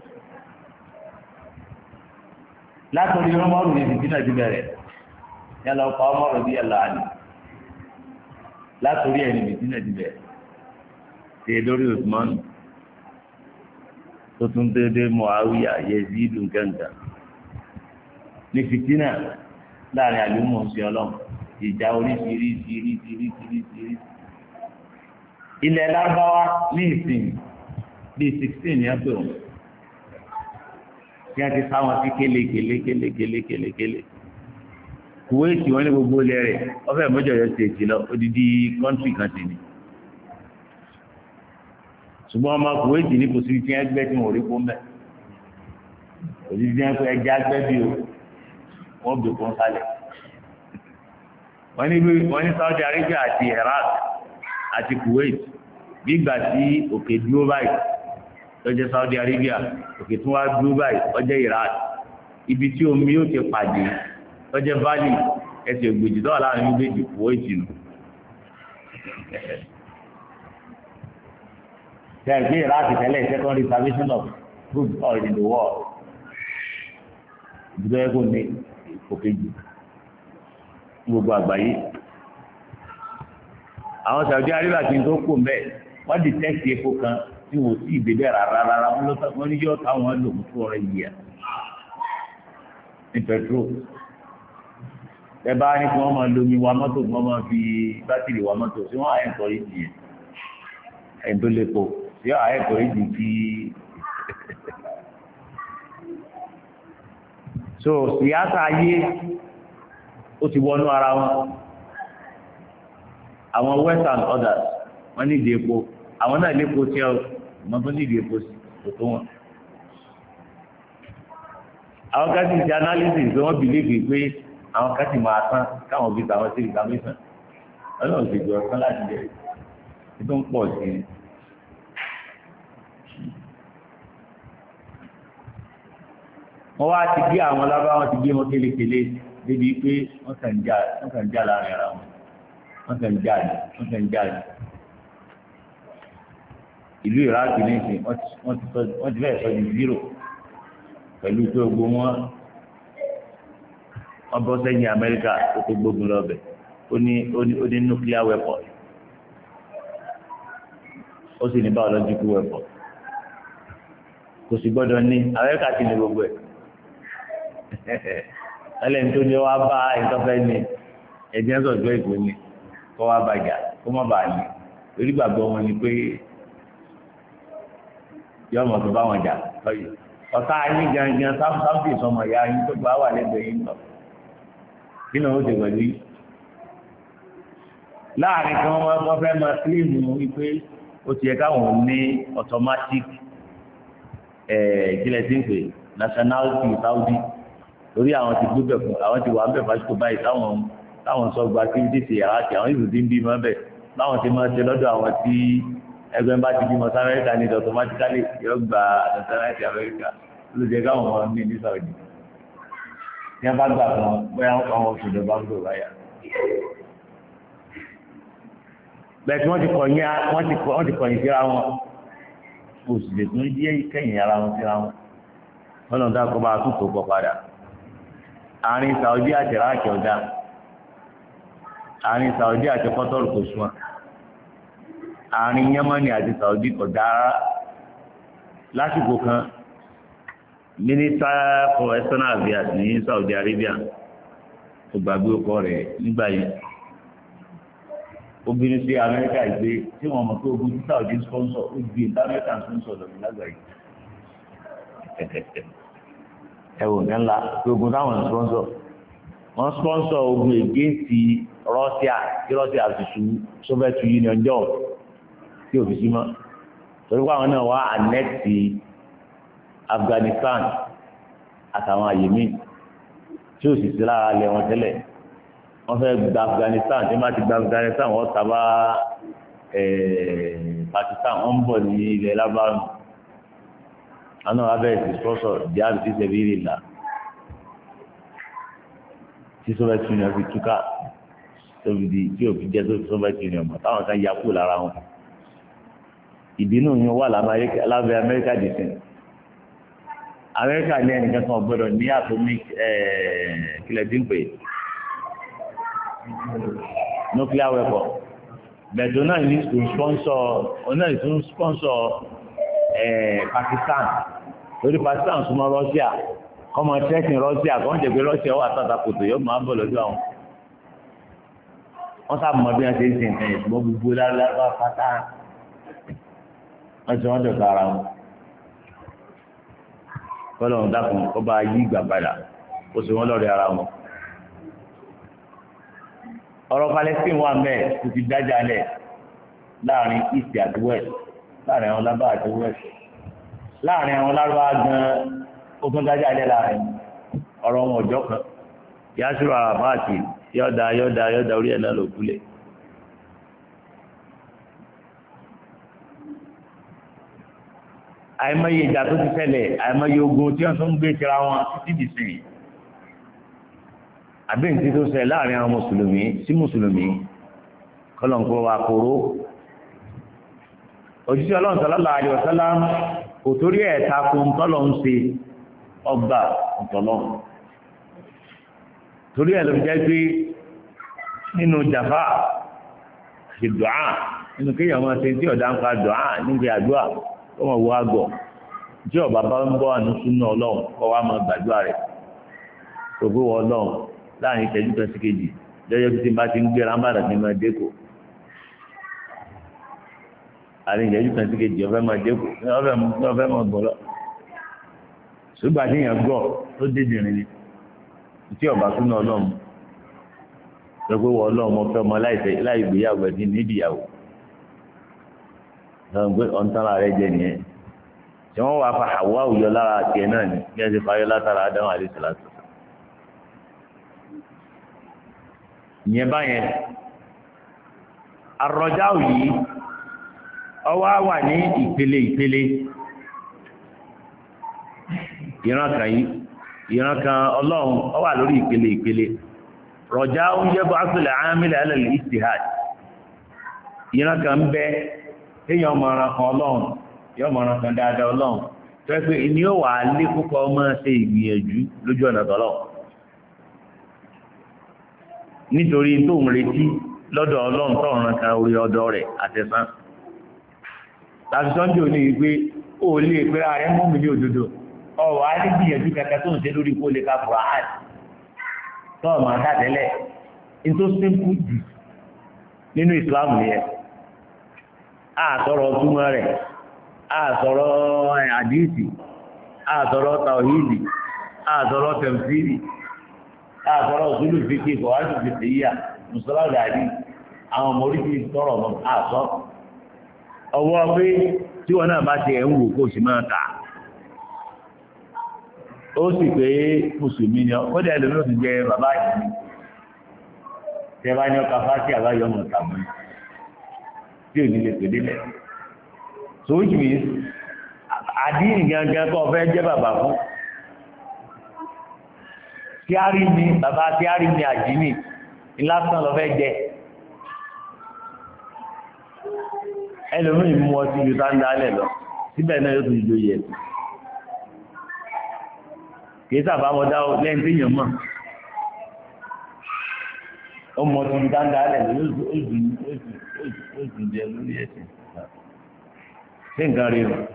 látọ̀rí ọmọrù ní fìtínà ti bẹ̀rẹ̀ yálà ọkọ̀ ọmọrù bí ẹ̀là àlè látọ̀rí ẹni fìtínà ti bẹ̀rẹ̀ ṣe lórí Usman tó tún déédéé Muawiya Yazid gàǹgà ní fìtínà láàrin àlùmọ̀ sí ọlọ́run ìjà oríṣiríṣiríṣiríṣiríṣiríṣi ilẹ̀ Lárúbáwá ní ìsìn bíi sixteen yẹn pé òun tí a ti sáwọn sí kélekèlé kélekèlé kélekèlé Kuwait wọn ní gbogbo ilẹ̀ rẹ̀ ọ̀fẹ́ mọ́jọ́yọ́ stéètì lọ odidi kọ́ńtì kan sí ni ṣùgbọ́n ọmọ Kuwait ní kò sí ti ẹgbẹ́ tí wọ́n rí kó mẹ́ òdìdí ẹgbẹ́ ẹja gbẹ́ bí o wọ́n gbé kó ń sálẹ̀ wọ́n ní wọ́n ní Saudi Arabia àti Iraq àti Kuwait bí ìgbà tí òkè dúró báyìí lọ́jọ́ Saudi Arabia òkè tí wọ́n á dúró báyìí ọjọ́ Iraq ibi tí omi yóò ti pàdé lọ́jọ́ valley ẹsẹ̀ ògbèjì tó wà láàrin méjèèjì Kuwait nù. There is Iraq tẹ́lẹ̀ second reservation of food oil in the world. Ìdúró ẹ̀kọ́ ní òkè jù gbogbo àgbáyé. Àwọn Saudi Arabia ti ń tó kù mbẹ́ wọ́n di tẹ́sí epo kan tí wò sí ìbílẹ̀ rárá rárá wọ́n ní yóò táwọn lò fún ọ̀rẹ́ yìí à ní petrol. Ẹ bá ní kí wọ́n máa lomi wa mọ́tò kí wọ́n máa fi bátìrì wa mọ́tò sí wọ́n àyẹ̀ tọ́ yìí yẹn ẹ̀ tó lè po sí àyẹ̀ tọ́ yìí kí. So síyáṣà ayé ó ti wọnú ara wọn àwọn west and others wọ́n ní ìdí epo àwọn náà lè po tí ọ mọ tó ní ìdí epo tó tó wọn. àwọn kásì ti analysis pé wọ́n bìlíìfì pé àwọn kásì máa tán káwọn fi tàwọn sí ìgbàmísàn ọlọ́run ti jọ ọ̀sán láti jẹ tó ń pọ̀ sí i. wọ́n wá ti gbé àwọn lábá wọn ti gbé wọn kélekèlé débi pé wọ́n kàn já wọ́n kàn já láàrin ara wọn wọ́n kàn já ní wọ́n kàn já ní. ìlú Iraq ní ìsìn wọ́n ti fẹ́ẹ̀ sọ di zero pẹ̀lú pé gbogbo wọn wọ́n bọ́ sẹ́yìn Amẹ́ríkà tó tó gbógun lọ́bẹ̀ ó ní ó ní nuclear weapon ó sì ní biological weapon kò sì gbọ́dọ̀ ní Amẹ́ríkà ti ní gbogbo ẹ̀ ẹlẹ́ni tó ní wá bá ìtọ́fẹ́ ní ẹ̀jẹ̀ sọ̀tún èkó ní kó wá bàjá kó má bàa ní orí gbàgbọ́ wọn ni pé yọ ọmọ tó bá wọn jà lọ́yẹ̀ ọ̀tá yín gangan sáfì sọmọ ìyá yín tó bá wà lẹ́gbẹ̀ẹ́ yín lọ kí ni ó ti pẹ̀lú yìí láàrin kí wọ́n fẹ́ máa kílíìmù wípé ó ti yẹ káwọn ní automatic ìkílẹ̀ tí ń pè nationality Saudi lórí àwọn ti gbé bẹ̀ fún àwọn ti wà ń bẹ̀ fásitì báyìí táwọn táwọn sọ gba kí ní ti yàrá àti àwọn ìlú tí ń bí mọ́ bẹ̀ láwọn ti máa ṣe lọ́dọ̀ àwọn tí ẹgbẹ́ bá ti bímọ sí Amẹ́ríkà ní automatically yóò gba nationality Amẹ́ríkà ló jẹ́ káwọn ọmọ ní ní Saudi ní wọ́n bá gbà fún wọn bóyá wọn kọ́ wọn oṣù tó bá ń gbò báyà. bẹ́ẹ̀ tí wọ́n ti kọ̀yìn wọ́n ti kọ̀yìn síra wọn oṣù lè tún yé kẹ́yìn ara wọn síra wọn wọn lọ́n dáa kó bá a tún tó pọ̀ padà àárín Saudi àti Iraq ọ̀dà àárín Saudi àti Qatar kò sùn àárín Yemeni àti Saudi kò dára lásìkò kan mínísítà for external affairs ní Saudi Arabia tó gbàgbé ọkọ rẹ̀ nígbà yẹn obìnrin sí Amẹ́ríkà ìgbé tí wọ́n mọ̀ pé ogun tí Saudi sponsor ó gbé Amẹ́ríkà sponsor lọ́dún lágbàáyé ẹ̀wọ̀n ní ńlá pé ogun táwọn sponsor wọ́n sponsor ogun against Russia tí Russia ti su Soviet Union jọ tí ò fi sí mọ́ torí pé àwọn náà wá annex Afghanistan àtàwọn àyè míì tí ò sì sí lára lẹ̀ wọn tẹ́lẹ̀ wọ́n fẹ́ gba Afghanistan tí wọ́n bá ti gba Afghanistan wọ́n sábà Pakistan wọ́n ń bọ̀ ní ilẹ̀ lábárùn àwọn náà wá bẹ̀rẹ̀ sí sponsor jihad fi sabilillah tí Soviet Union fi túká tóbi di tí òfin jẹ́ tó Soviet Union mọ̀ táwọn kan ya kú lára wọn ìbínú yẹn wà lábẹ́ Amẹ́ríkà dìsìn Amẹ́ríkà ní ẹnìkan kan gbọ́dọ̀ ní atomic kílẹ̀ tí ń pè nuclear weapon bẹ̀tọ̀ náà ní sponsor ọ̀nà ìtún sponsor Pakistan lórí Pakistan súnmọ́ Russia kọ́mọ tẹ́sìn Russia kọ́mọ jẹ́ pé Russia wà tàtà kòtò yóò máa bọ̀ lọ́dọ̀ àwọn wọ́n sábà mọ bí wọ́n ṣe ń sin nǹkan yẹn ṣùgbọ́n gbogbo lárúbá pátá wọ́n ti wọ́n dọ̀tà ara wọn kọ́lọ́run dákun kó bá yí ìgbà padà ó sì wọ́n lọ́rẹ̀ ara wọn. ọ̀rọ̀ Palestine wà mẹ́ẹ̀ tó ti dájà lẹ̀ láàrin east àti west láàrin àwọn lábá àti west láàrin àwọn lárúbá gan-an ó tún dájà lẹ̀ láàrin ọ̀rọ̀ wọn ọjọ́ kan yásùrù àràbáàtì yọ̀dà yọ̀dà yọ̀dà orí ẹ̀ náà ló kúlẹ̀. àìmọye ìjà tó ti ṣẹlẹ̀ àìmọye ogun tí wọ́n tún ń gbé tira wọn títí dì sí àbẹ́ǹtí tó ṣẹlẹ̀ láàrin àwọn mùsùlùmí sí mùsùlùmí kọlọ̀ǹkọ́ wa kóró òjíṣẹ́ ọlọ́run sallallahu alaihi wasallam kò torí ẹ̀ takun tọ́lọ̀ ń ṣe ọgbà ọ̀tọ̀lọ́ torí ẹ̀ ló fi jẹ́ pé nínú jàfà àti dùá nínú kéèyàn máa ṣe tí ọ̀dà ń pa dùá níbi àdúrà ọmọ wo àgọ̀ tí ọba bá ń bọ́ àánú súnà ọlọ́run kọ́ wa máa gbàdúrà rẹ̀ gbogbo wọ ọlọ́run láàrin ìtẹ́jú kan sí kejì lọ́jọ́ tí bá ti ń gbéra mbàdà ní máa dékò àrin ìtẹ́jú kan sí kejì ọ̀fẹ́ máa dékò ọ̀fẹ́ máa gbọ́ lọ ṣùgbọ́n àti èèyàn gbọ́ tó dédì rìn ni tí ọba súnà ọlọ́run gbogbo wọ ọlọ́run mo fẹ́ ọmọ láì gbéyàwó ẹ̀ nídìíyàwó gbé ọ̀ntara rẹ̀ jẹ nìyẹn tí wọ́n wá fa àwọ̀ àwùjọ lára àti ẹ̀ náà ni bí ẹ ti parí látara Ádámù alayhi salatu ìyẹn báyẹn àrọ̀já òyì ọwọ́ wà ní ìpele ìpele ìran kan yìí ìran kan ọlọ́run ọ wà lórí ìpele ìpele rọ̀já oúnjẹ bọ́ àfẹ́lẹ̀ àmìlẹ̀ alẹ́ ìstihad ìran kan ń bẹ téèyàn ọmọ ọ̀ràn kan ọlọ́run yọ ọmọ ọ̀ràn kan dáadáa ọlọ́run tó ẹ pé ìní ó wà á lé púpọ̀ ọmọ ṣe ìgbìyànjú lójú ọ̀nà tọ́lọ̀ nítorí tó ń retí lọ́dọ̀ ọlọ́run tó ọ̀ràn kan orí ọ̀dọ̀ rẹ̀ àtẹ̀sán tàbí sọ́njì òní wípé ó lè pé ààrẹ mú mi ní òdodo ọ̀wọ́ á ní gbìyànjú kankan tó ń ṣe lórí kó lè ka Quran tó ọmọ àtàtẹ́lẹ̀ nítorí simple jù nínú Islam nìyẹn àtọ̀rọ̀ túmọ̀ rẹ̀ àtọ̀rọ̀ àdìsí àtọ̀rọ̀ tàwíìdì àtọ̀rọ̀ tẹ̀m̀sírì àtọ̀rọ̀ òṣèlú fíkì kọ̀wáṣù fìtìyà mùsùlùmí àdì àwọn ọmọ oríṣi tọrọ mọ àtọ ọwọ́ pé tí wọn náà bá ti ẹ̀ ń wò kó o sì máa kà ó sì pé mùsùlùmí ni ó dẹ̀ lómi ó ti jẹ bàbá yìí tẹ bá ní ọkà fásitì àbáyọ ọmọ tàbí tí ò ní lè pè délẹ̀ so which means àdínì gangan kọ́ fẹ́ jẹ́ bàbá fún tíárì ni bàbá tíárì ni àdínì ńlásán lọ fẹ́ jẹ ẹlòmíì mú ọtí ju tá ń dálẹ̀ lọ síbẹ̀ náà yóò tún ju yẹ kì í sábà mọ dá lẹ́yìn tí èèyàn mọ̀ ó mọ ọtí ju tá ń dálẹ̀ lọ yóò tún jẹ lórí ẹsẹ̀ ṣé nǹkan rí o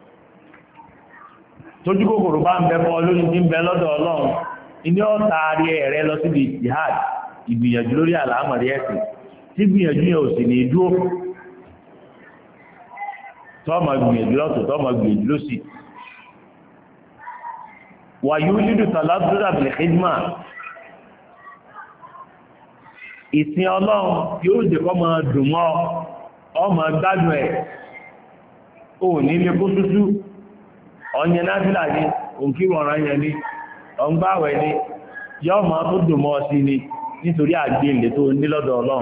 tójú kòkòrò bá ń bẹ fún ọ lórí tí ń bẹ lọ́dọ̀ Ọlọ́run ilé ọ̀tá rí ẹ̀rẹ́ lọ síbi jihad ìgbìyànjú lórí àlámọ̀rí ẹ̀sìn tí gbìyànjú yẹn ò sì ní dúró tọ́ọ̀mọ̀ gbìyànjú lọ́tọ̀ tọ́ọ̀mọ̀ gbìyànjú lọ́sì wàyú lílù tàládúrà bìlẹ̀ khidma ìsìn Ọlọ́run yóò jẹ́ kọ́ máa dùn mọ́ ọmọ gbádùn ẹ̀ ò ní ilé kó tútù ọ̀nyẹ náfìlà ni òǹkírun ọ̀ràn yẹn ni ọ̀ngbàwẹ̀ ni yọ́ máa tó dùn mọ́ sí ni nítorí àgbélé tó ní lọ́dọ̀ Ọlọ́run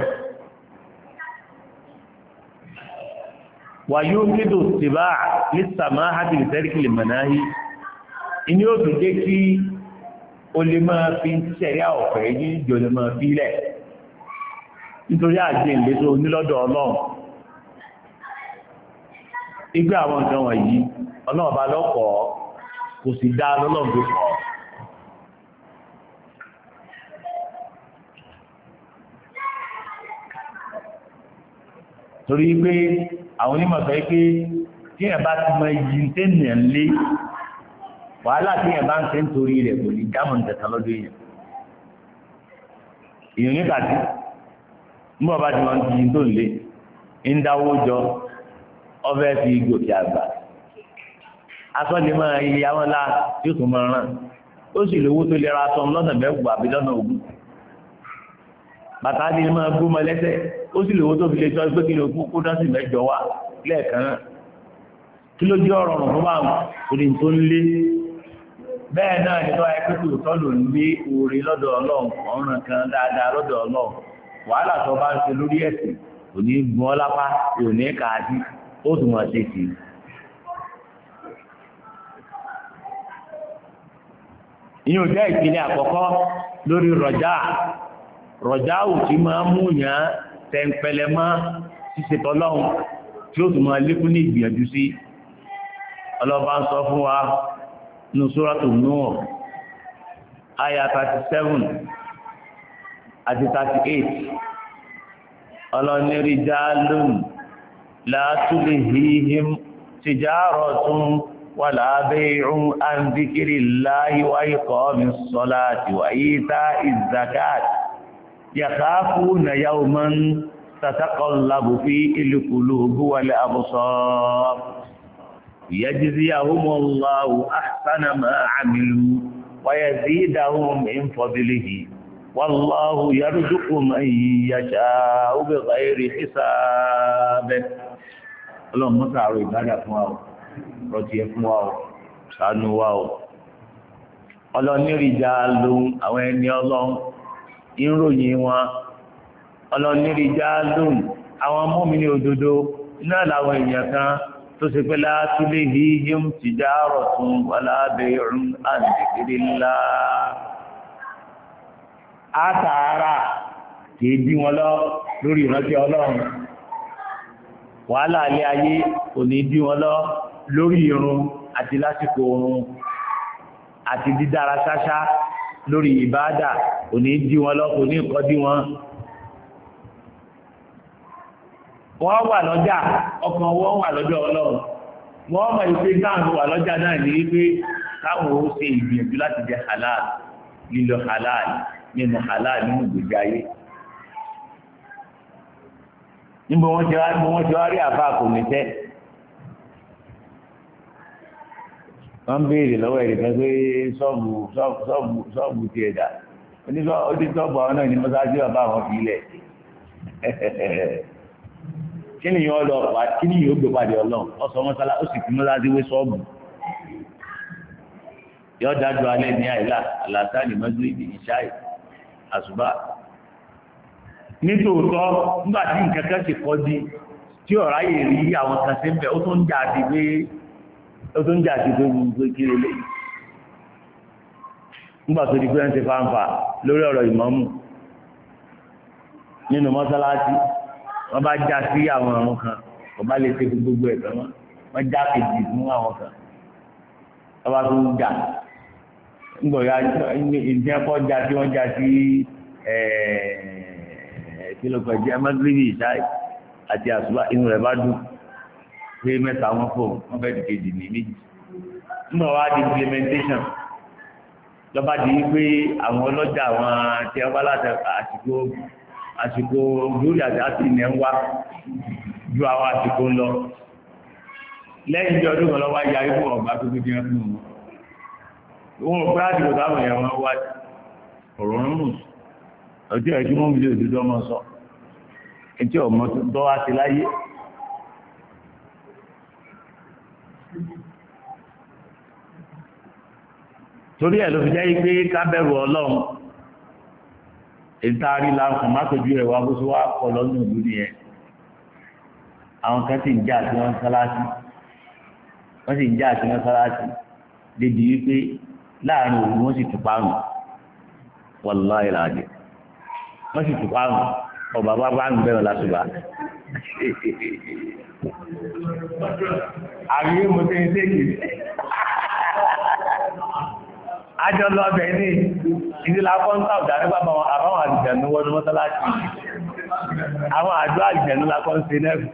wàyú lílù tìbá ní sàmá hàtì ìsẹ́ríkìlì mọ̀náhí ìní ó tún jẹ́ kí o lè máa fi ṣẹ̀ríà ọ̀fẹ́ ní ìjọ lè máa fi lẹ̀ nítorí àgbélé tó ní lọ́dọ̀ Ọlọ́run igbe àwọn nǹkan wọ̀nyí ọlọ́ọ̀bá lọ́pọ̀ kò sì dá lọ́lọ́run tó pọ̀. torí pé àwọn onímọ̀ sọ pé tí ẹ̀ bá ti mọ iyì tẹ́nìyàn lé wàhálà tí ẹ̀ bá ń ṣe ń torí rẹ̀ kò ní dámọ̀ nìtẹ̀ta lọ́dọ̀ èèyàn èèyàn nígbàtí nígbà bá ti wọ́n ti yí tó lé ń dáwó jọ ọbẹ̀ fi gòkè àgbà asọ́lé máa yí àwọn ńlá tí ó tún máa ràn ó sì lówó tó lè ra aṣọ lọ́nà mẹ́wàá àbí lọ́nà ogún bàtà ni máa gbó mọ lẹ́sẹ̀ ó sì lówó tó fi lè tọ́ pé kí ló kú kó dásì mẹ́jọ wá lẹ́ẹ̀kan náà kí ló jẹ́ ọ̀rọ̀ ọ̀rùn fún báwọn orí tó ń lé bẹ́ẹ̀ náà ní tọ́ ẹgbẹ́ tó tọ́ lò ń gbé oore lọ́dọ̀ ọlọ́run ọ̀ràn kan dáadáa lọ́dọ̀ ọlọ́run wàhálà tó bá ń ṣe lórí ẹ̀sìn kò ní gun ọ́ lápá kò ní kàádí ó tún mọ̀ ṣe sí i. ìyẹn ò jẹ́ ìpínlẹ̀ àkọ́kọ́ lórí rọ̀já rọ̀já ò tí máa mú yàn tẹ̀ǹpẹ̀lẹ̀ mọ́ ṣíṣe tọ́lọ́run tí ó tún máa lékún ní ìgbìyànjú sí ọlọ́ba ń sọ fún wa nínú Suratu Nuh àyà thirty seven àti thirty eight ọlọ́ni rijalun la tulhihim tijaratun wala bay'un an dhikrillahi wa iqamis salati wa ita'iz zakati yakhafuna yawman tataqallabu fihi al-qulubu wal absar liyajziyahumullahu ahsana ma 'amilu wa yazidahum min fadlihi wallahu yarzuqu man yasha'u bighayri hisab. Ọlọ́run mọ́ta àrò ìbádà fún wa o rọ̀tí ẹ fún wa o ṣàánú wa o. ọlọ́nìrìjà lóhun àwọn ẹni ọlọ́run ìròyìn wọn ọlọ́nìrìjà lóhun àwọn mùmínì òdodo náà làwọn èèyàn kan tó ṣe pé látúlé híhìm tijaratun wala bay'un an dhikrillah àtàrà kì í bí wọn lọ lórí ìrántí ọlọ́run wàhálà alẹ́ ayé kò ní bí wọn lọ lórí irun àti lásìkò oorun àti dídára ṣáṣá lórí ìbáàdà kò ní dí wọn lọ kò ní kọ́ dí wọn. wọ́n wà lọ́jà ọkàn wọ́n wà lọ́jọ́ ọlọ́run wọ́n mọ̀ ìpé táwọn wà lọ́jà náà ní wípé káwọn ó ṣe ìgbìyànjú láti jẹ halal lílọ halal nínú halal nínú ìgbèjà ayé. níbo wọ́n ti wá níbo wọ́n ti wá rí àbá kò ní tẹ́. wọ́n béèrè lọ́wọ́ ẹ̀rẹ̀ kan pé sọ́ọ̀bù sọ́ọ̀bù sọ́ọ̀bù ti ẹ̀dá onítọ́ọ̀bù àwọn náà ní mọ́sáájú bàbá àwọn fi ilẹ̀ kí ni yóò lọ wá kí ni yóò gbé padì ọlọ́run ọ̀sọ̀ mọ́sálá ó sì fi mọ́sáájú wé sọ́ọ̀bù yóò dájú alẹ́ ní àìlà àlàsáàlì mọ́sílì ìṣáì àṣùbà nítòótọ́ nígbà tí nǹkan kan ti kọ́ di tí ọ̀rá yè rí àwọn kan sí ń bẹ̀ ó tún ń jà sí pé ó tó ń jà sí pé gbogbo kiri lé nígbà tó di pé ń ṣe fáńfà lórí ọ̀rọ̀ ìmámù nínú mọ́sálásí wọ́n bá já sí àwọn ọ̀run kan wọ́n bá lè ṣe gbogbo ẹ̀fẹ́ wọn wọ́n já kejì fún àwọn kan wọ́n bá tó ń jà nígbà ya ìdí ẹ̀kọ́ já sí wọ́n já sí kìlọ̀pẹ̀ jẹ́ mọ́gírìbì ìṣáì àti àṣùbà inú rẹ̀ bá dùn pé mẹ́ta wọn fò wọ́n fẹ́ dìkejì ní méjì nígbà wá di implementation lọ́ba di pé àwọn ọlọ́jà àwọn tí wọ́n bá láti àsìkò àsìkò lórí àti ilẹ̀ ń wá ju àwọn àsìkò ń lọ lẹ́yìn tí ọdún kan lọ́wọ́ ya ikú ọ̀gbá tó tó jẹ́ fún wọn wọn fúra àdìgbò táwọn èèyàn wọn wá ọ̀rọ̀ rúrùn ọjọ́ ẹ̀jú mọ́ mi lè òdodo ọmọ sọ etí ọmọ tó wá sí láyé torí ẹ̀ ló fi jẹ́ pé ká bẹ̀rù ọlọ́run ìtaari láǹkàn má tójú ẹ̀ wá bó ṣe wá pọ̀ lọ́nà ìlú nìyẹn àwọn kan sì ń jà sí wọn sáláṣí wọ́n sì ń jà sí wọn sáláṣí débi wípé láàrin òru wọ́n sì tún parun wàlláhì ìlàjì wọ́n sì tún parun ọba bá bá ń bẹ̀rẹ̀ lásùbà àríwé mo tẹ́ ń tẹ́kì àjọ lọ́bẹ̀ ní ìdílé akọ́ńtà ọ̀dàrí bàbá àwọn àdìjẹ̀nú wọ́n mọ́sálásí àwọn àjọ àdìjẹ̀nú lakọ́ ń ṣe náà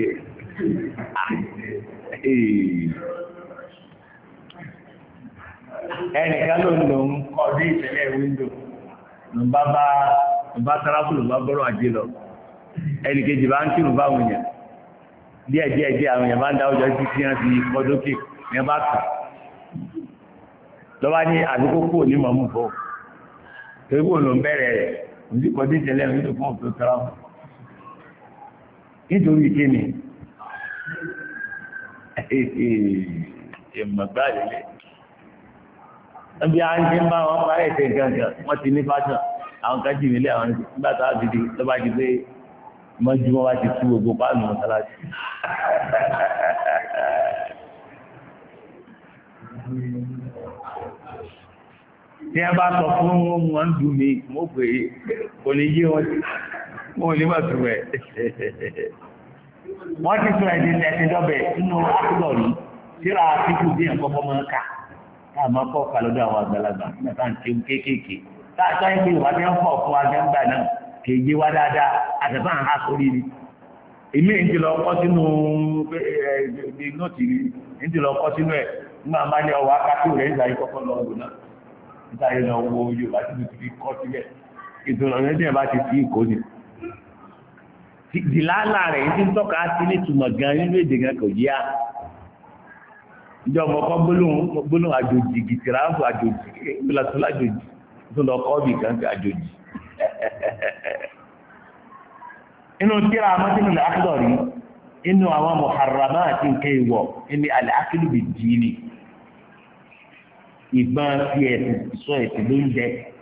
ẹnìkan ló ń lò ń kọ́ sí ìṣẹ̀lẹ̀ wíńdò ló bá bá bá sáráfùlù bá bọ́rọ̀ àjẹ́ lọ ẹnìkejì bá ń kírun báwọn èèyàn díẹ̀ díẹ̀ díẹ̀ àwọn èèyàn bá ń dá ọjọ́ sí sí rántí kọdókè ní bá kà lọ́wọ́ ní àdúgbò kò ní mọ̀mú fọ́ ewu ló ń bẹ̀rẹ̀ rẹ̀ òsì kọjú ìṣẹ̀lẹ̀ nínú fún òfin sáráfù nítorí kíni ìmọ̀gbá lélẹ̀ ẹbí a ń ṣe ń bá wọn parí ẹ̀sẹ̀ gangan wọ́n ti ní fásitì àwọn kan jì nílé àwọn nígbà tó a ti di tó bá ti pé mọ́jú wọn bá ti tú gbogbo páànù mọ́sálásí. tí a bá sọ fún wọn dùn mí mo pè é kò ní yé wọn wọn ò ní mọ̀ tó rẹ̀. wọ́n ti sọ ẹ̀dín ẹ̀sìn dọ́bẹ̀ nínú àkùlọ̀ rí síra fífù bí ẹ̀kọ́ fọmọ ká ká máa kọ́ ọ̀ka lọ́dọ̀ àwọn àgbàlagbà nígbà tí ń kéékèèké táàtọ́ ẹgbẹ́ ìwà tí wọ́n fọ̀ fún agbẹ́ngbà náà kì í yé wá dáadáa àtẹ̀fọ́ àhá sórí ni èmi ń ti lọ kọ́ sínú nóòtì rí ń ti lọ kọ́ sínú ẹ̀ nígbà máa ní ọwọ́ akápẹ́ rẹ̀ nígbà yìí kọ́kọ́ lọ wò náà nígbà yìí lọ wo Yorùbá tí mo ti fi kọ́ sílẹ̀ ìtura ọ̀rẹ́ tí ẹ bá ti fi ìkó ni. ìdìláàlà rẹ̀ ń ti ń tọ́ka sí ní ìtumọ̀ gan nínú èdè gan kò yá ìjọ ọmọ kan gbólóhùn àjòjì gìtìráàfù àjòjì ìgbìlàtúlà àjòjì tó lọ kọ́ bí kan fi àjòjì. inú tíra amátínú làákìlọ̀ rí inú àwọn mọ̀hàrámà àti nǹkan ìwọ̀ ní àlàákìlù bì dìínì ìgbọ́n fi ẹ̀sìn ìsọ ẹ̀sìn ló ń jẹ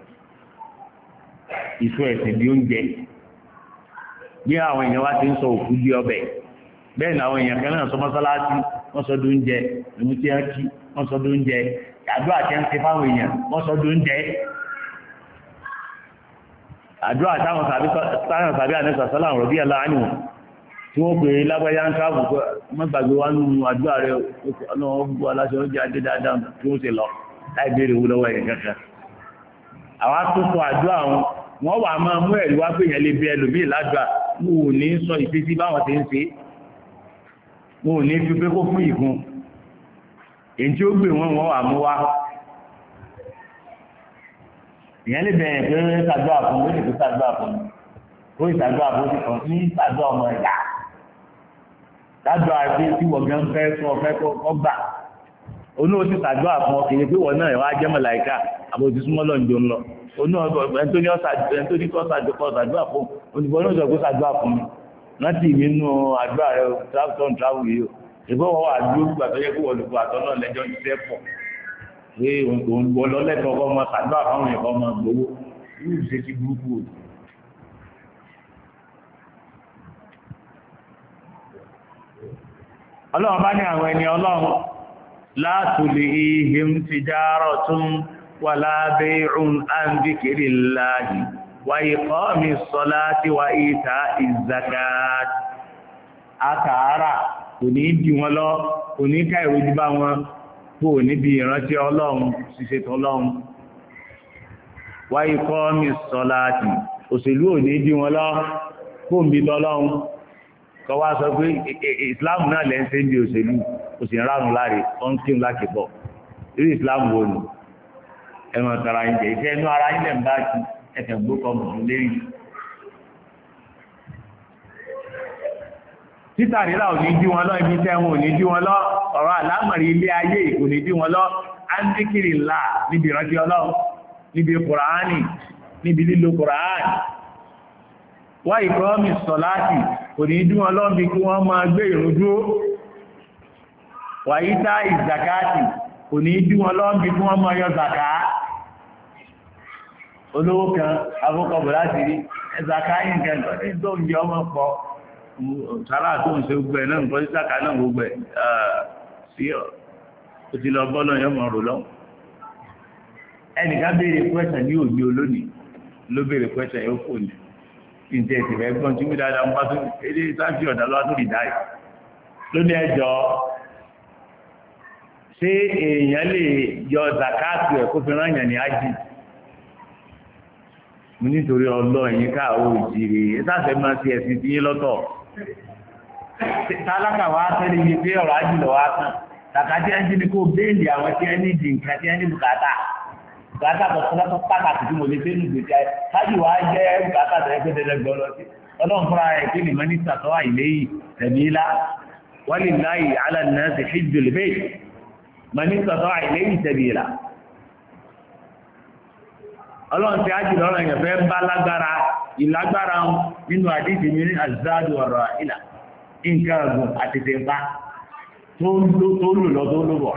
ìsọ ẹ̀sìn bí ó ń jẹ bí àwọn èèyàn wá ti ń sọ òkú bí ọbẹ̀ bẹ́ẹ̀ ni àwọn èèyàn kan náà sọ mọ́sálásí wọ́n sọ dó ń jẹ ìmú tí wọ́n kí wọ́n sọ dó ń jẹ àdúrà tí wọ́n ti fáwọn èèyàn wọ́n sọ dó ń jẹ àdúrà táwọn sàbí ànẹ́sà sọ́lá ọ̀rọ̀ bí ẹ̀lá ánìwọ̀n tí wọ́n pè lágbàáyá ń káàbù mọ́gbàgbé wá nínú àdúrà rẹ̀ ọlọ́wọ́ gbogbo aláṣẹ oúnjẹ adé dáadáa tí wọ́n ṣe lọ láì béèrè owó lọ́wọ́ ẹ̀ kankan àwọn akókò àdúrà wọn wọ́n wà máa mú ẹ̀rí wá pé èèyàn lè bẹ ẹlòmíì ládùúgbà wọn ò ní sọ ìfésí báwọn ti ń ṣe wọn ò ní fi pé kó fún ìfún èyí tí ó gbé wọn wọn wà mú wá ìyẹn lè bẹ̀rẹ̀ pé ṣàdúrà fún lórí ìpín ṣàdúrà fún ó ìṣàdúrà fún ti kàn ní ṣàdúrà ọmọ ẹ̀dá ṣàdúrà pé tí wọ́n gan fẹ́ sọ fẹ́ kọ́ gbà onú ó sì ṣàdúrà fún ọ kìí pé wọ́n náà wá jẹ́ mọ̀láìkà àbòtí súnmọ́ lọ́njọ́ ńlọ onú ẹni tó ní kọ́ ṣàdúrà fún oníbọn náà sọ pé ṣàdúrà fún mi láti ìmí nínú àdúrà rẹ travel travel yìí o ìgbọ́ wọ́n wà dúró gbà tó yẹ kó wọ́n lù fún àtọ́ náà lẹ́jọ́ ṣiṣẹ́ pọ̀ pé òun gbọ́ lọ́lẹ́tọ̀ ọkọ̀ ọmọ ṣàdúrà fáwọn ẹ̀kọ́ ọmọ gbowó yóò ṣe ti burúkú o. ọlọ́run bá ní àwọn ẹni ọlọ́run la tulihim tijaratun wala bay'un an dhikrillahi wa iqamis salati wa ita'iz zakat. àkàrà kò ní dí wọn lọ kò ní ká ìrojú bá wọn kó níbi ìrántí ọlọ́run ṣiṣẹ́ tọ́lọ́run wa iqamis salati òṣèlú ò ní dí wọn lọ kó ń bí tọ́lọ́run kọ́ wá sọ pé islam náà lẹ́ ń ṣe ń bí òṣèlú kò sì ń rárun láre ó ń kí ń láti bọ̀ irú islam wo ni ẹ̀mọ̀ tara ń jẹ́ iṣẹ́ inú ara ilẹ̀ ń bá kí ẹ̀kẹ́ gbókọ̀ mùsùn lérí. títà rírà ò ní dí wọn lọ ibi iṣẹ́ wọn ò ní dí wọn lọ ọ̀rọ̀ àlámọ̀rí ilé ayé kò ní dí wọn lọ áńdíkìrì ńlá níbi ìrántí ọlọ́run níbi kùránì níbi lílo kùránì wá ìkọ́mì sọ̀láàtì kò ní dí wọn lọ́n bí kí wọ́n máa gbé ìrun dúró wàyíta ìzàkáàtì kò ní dí wọn lọ́n bí kí wọ́n máa yọ zàká olówó kan afọ́kọ̀bọ̀ láti rí ẹzàkáyì nǹkan ní tó ń jẹ ọmọ pọ̀ sára tó ń ṣe gbogbo ẹ̀ náà nǹkan sí sàkà náà gbogbo ẹ̀ sí ọ̀ ó ti lọ bọ́ náà yọmọ rò lọ́wọ́ ẹnìkan béèrè pẹ́sẹ̀ ní òní olónìí ló béèrè pẹ́sẹ̀ yóò fò ní ìjẹ́ ìsìnkẹ́ gbọ́n tí wí dáadáa ń bá tó ilé sáfí ọ̀dá lọ́wọ́ tó rí dáì lóní ẹjọ́ ṣé èèyàn lè yọ zakatu ẹ̀ kó fi rányàn ní ájì mo nítorí ọlọ́ ẹ̀yìn káàwó ìjìrì ìsáfẹ́ máa ti ẹ̀sìn tí yé lọ́tọ̀ tálákà wá tẹ́lẹ̀ yìí pé ọ̀rọ̀ ájì lọ́wọ́ á tán kàkàtí ẹni ní kó béèlì àwọn tí ẹni dì nǹkan tí ẹni bùkátà bùkátà tó tó pàtàkì tí mo lè fẹ́ nù gbèsè ayé káàdì wá jẹ́ bùkátà tó yẹ kó dẹ́dẹ́ gbọ́ lọ sí ọlọ́run fúnra rẹ̀ kí ni mínísítà tó wà ìléyìí tẹ̀mílá walillahi ala nnasi hijjul bayt mínísítà tó wà ìléyìí tẹ̀mílá ọlọ́run ti ájì lọ́rọ̀ yẹn fẹ́ bá lágbára ìlágbára nínú àdíjì ní azadu ọ̀rọ̀ ìlà nǹkan ọ̀gùn àti tẹ̀m̀pá tó lò lọ tó lò bọ̀.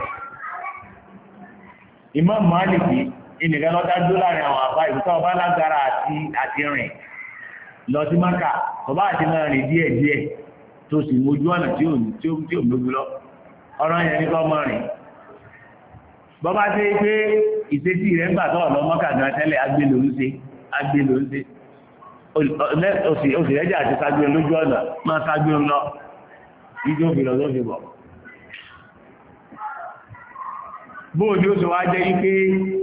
Imam Maliki ìnìkan lọ́dá dó láàrin àwọn àbá ìbùkọ́ ọba lágbára àti àti rìn lọ sí Mákà ọba àti náà rìn díẹ̀ díẹ̀ tó sì mójú ọ̀nà tí ò tí ò tí ò gbogbo lọ ọ̀rọ̀ yẹn ní kọ́ mọ́ rìn. Bọ́bá ṣe pé ìṣesí rẹ̀ ń gbà tọ́ ọ̀lọ́ Mákà gan tẹ́lẹ̀ agbé ló ń ṣe agbé ló ń ṣe òsì òsì rẹ́jà àti ságbé lójú ọ̀nà máa ságbé ń lọ ìjọ òfin lọ sófin bọ̀. Bóòdì ó sì wá jẹ́ ipé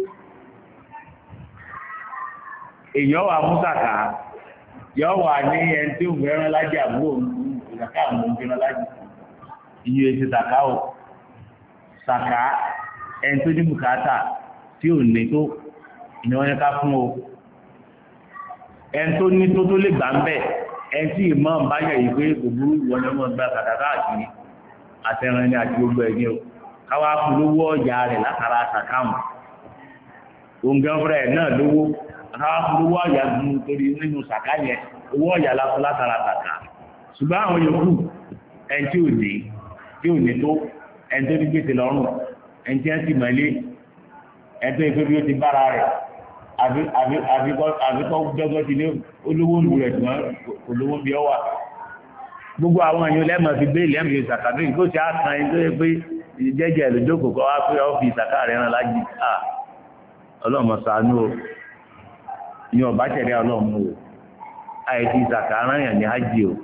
èyàn wà mú sàkà yọ wà ní ẹni tí ó fẹ́ràn lájì àbúrò ìsàkà àwọn òfin lájì iye èsì sàkà ò sàkà ẹni tó ní bùkátà tí ò ní tó ìnáwó yẹn ká fún o ẹni tó ní tó tó lè gbà ń bẹ̀ ẹni tí ìmọ̀ ń bá yẹ̀ yìí pé kò burú ìwọ̀n ni wọ́n gba sàkà káàkiri àtẹ̀rìn ní àti gbogbo ẹ̀gbẹ́ o káwá fún lówó ọjà rẹ̀ látara sàkáhùn òǹgànfẹ́rẹ́ náà lówó káwá fún lówó ọjà dùn torí nínú sàká yẹn owó ọjà lásán látara sàká ṣùgbọ́n àwọn yòókù ẹni tí ò ní tí ò ní tó ẹni tó ní gbèsè lọ́rùn ẹni tí wọ́n ti mọ̀lé ẹni tó ìpé bí ó ti bára rẹ̀ àfikọ́ jọ́gọ́ ti ní olówó lù rẹ̀ tí wọ́n olówó bí ọ wà gbogbo àwọn èèyàn lẹ́mọ̀ fi gbé ilẹ̀ mi ìsàkàdé ìgbó ti á kan ẹni tó yẹ pé jẹ́jẹ́ ìlújókòó kọ́ wá pé ọ́ fi ìsàkà rẹ̀ rán lájì à ọlọ́mọ ṣàánú o ní ọ̀bá tẹ̀lé ọlọ́mọ o àìsí ìsàkà rán yàn ní ájì o.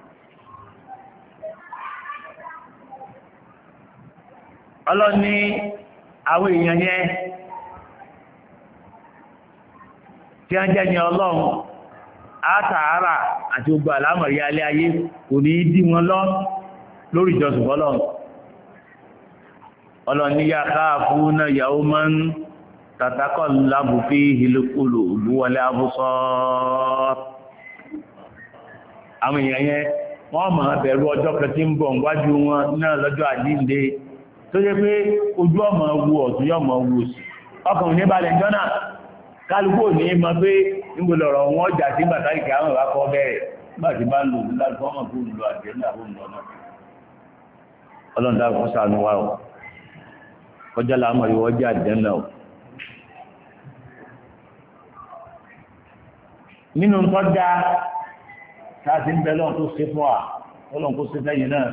ọlọ́ni àwọn èèyàn yẹn tí wọ́n jẹ́ ní ọlọ́run àtàárà àti gbogbo àlámọ̀rí alẹ́ ayé kò ní dí wọn lọ lórí ìjọsìn fọ́lọ́run ọlọ́ni yá káàfù náà yàwó máa ń tàtàkọ́ lábù fi ìlúkulù ògbúwọlé abúsọ́ àwọn èèyàn yẹn wọ́n máa bẹ̀rù ọjọ́ kan tí ń bọ̀ níwájú wọn náà lọ́jọ́ àjíǹde tó yẹ pé ojú ọmọ wu ọ̀tún yọ ọmọ wu òsì ọkùnrin ní balẹ̀ jọ́nà kálukú ní mọ pé níbo lọ̀rọ̀ wọn jà sí bàtàkì kí àwọn ìwà kọ́ bẹ̀rẹ̀ nígbà tí bá ń lò ní láti fọ́mọ̀ kó lò àjẹ́ ní àwọn ọmọ náà ọlọ́run dáa fún sànú wa o kọjá làámọ̀ ìwọ́ jẹ́ àjẹ́ náà o. nínú tọ́já táàtì ń bẹ lọ́n tó ṣe fún wa ọlọ́run kó ṣe fẹ́yìn náà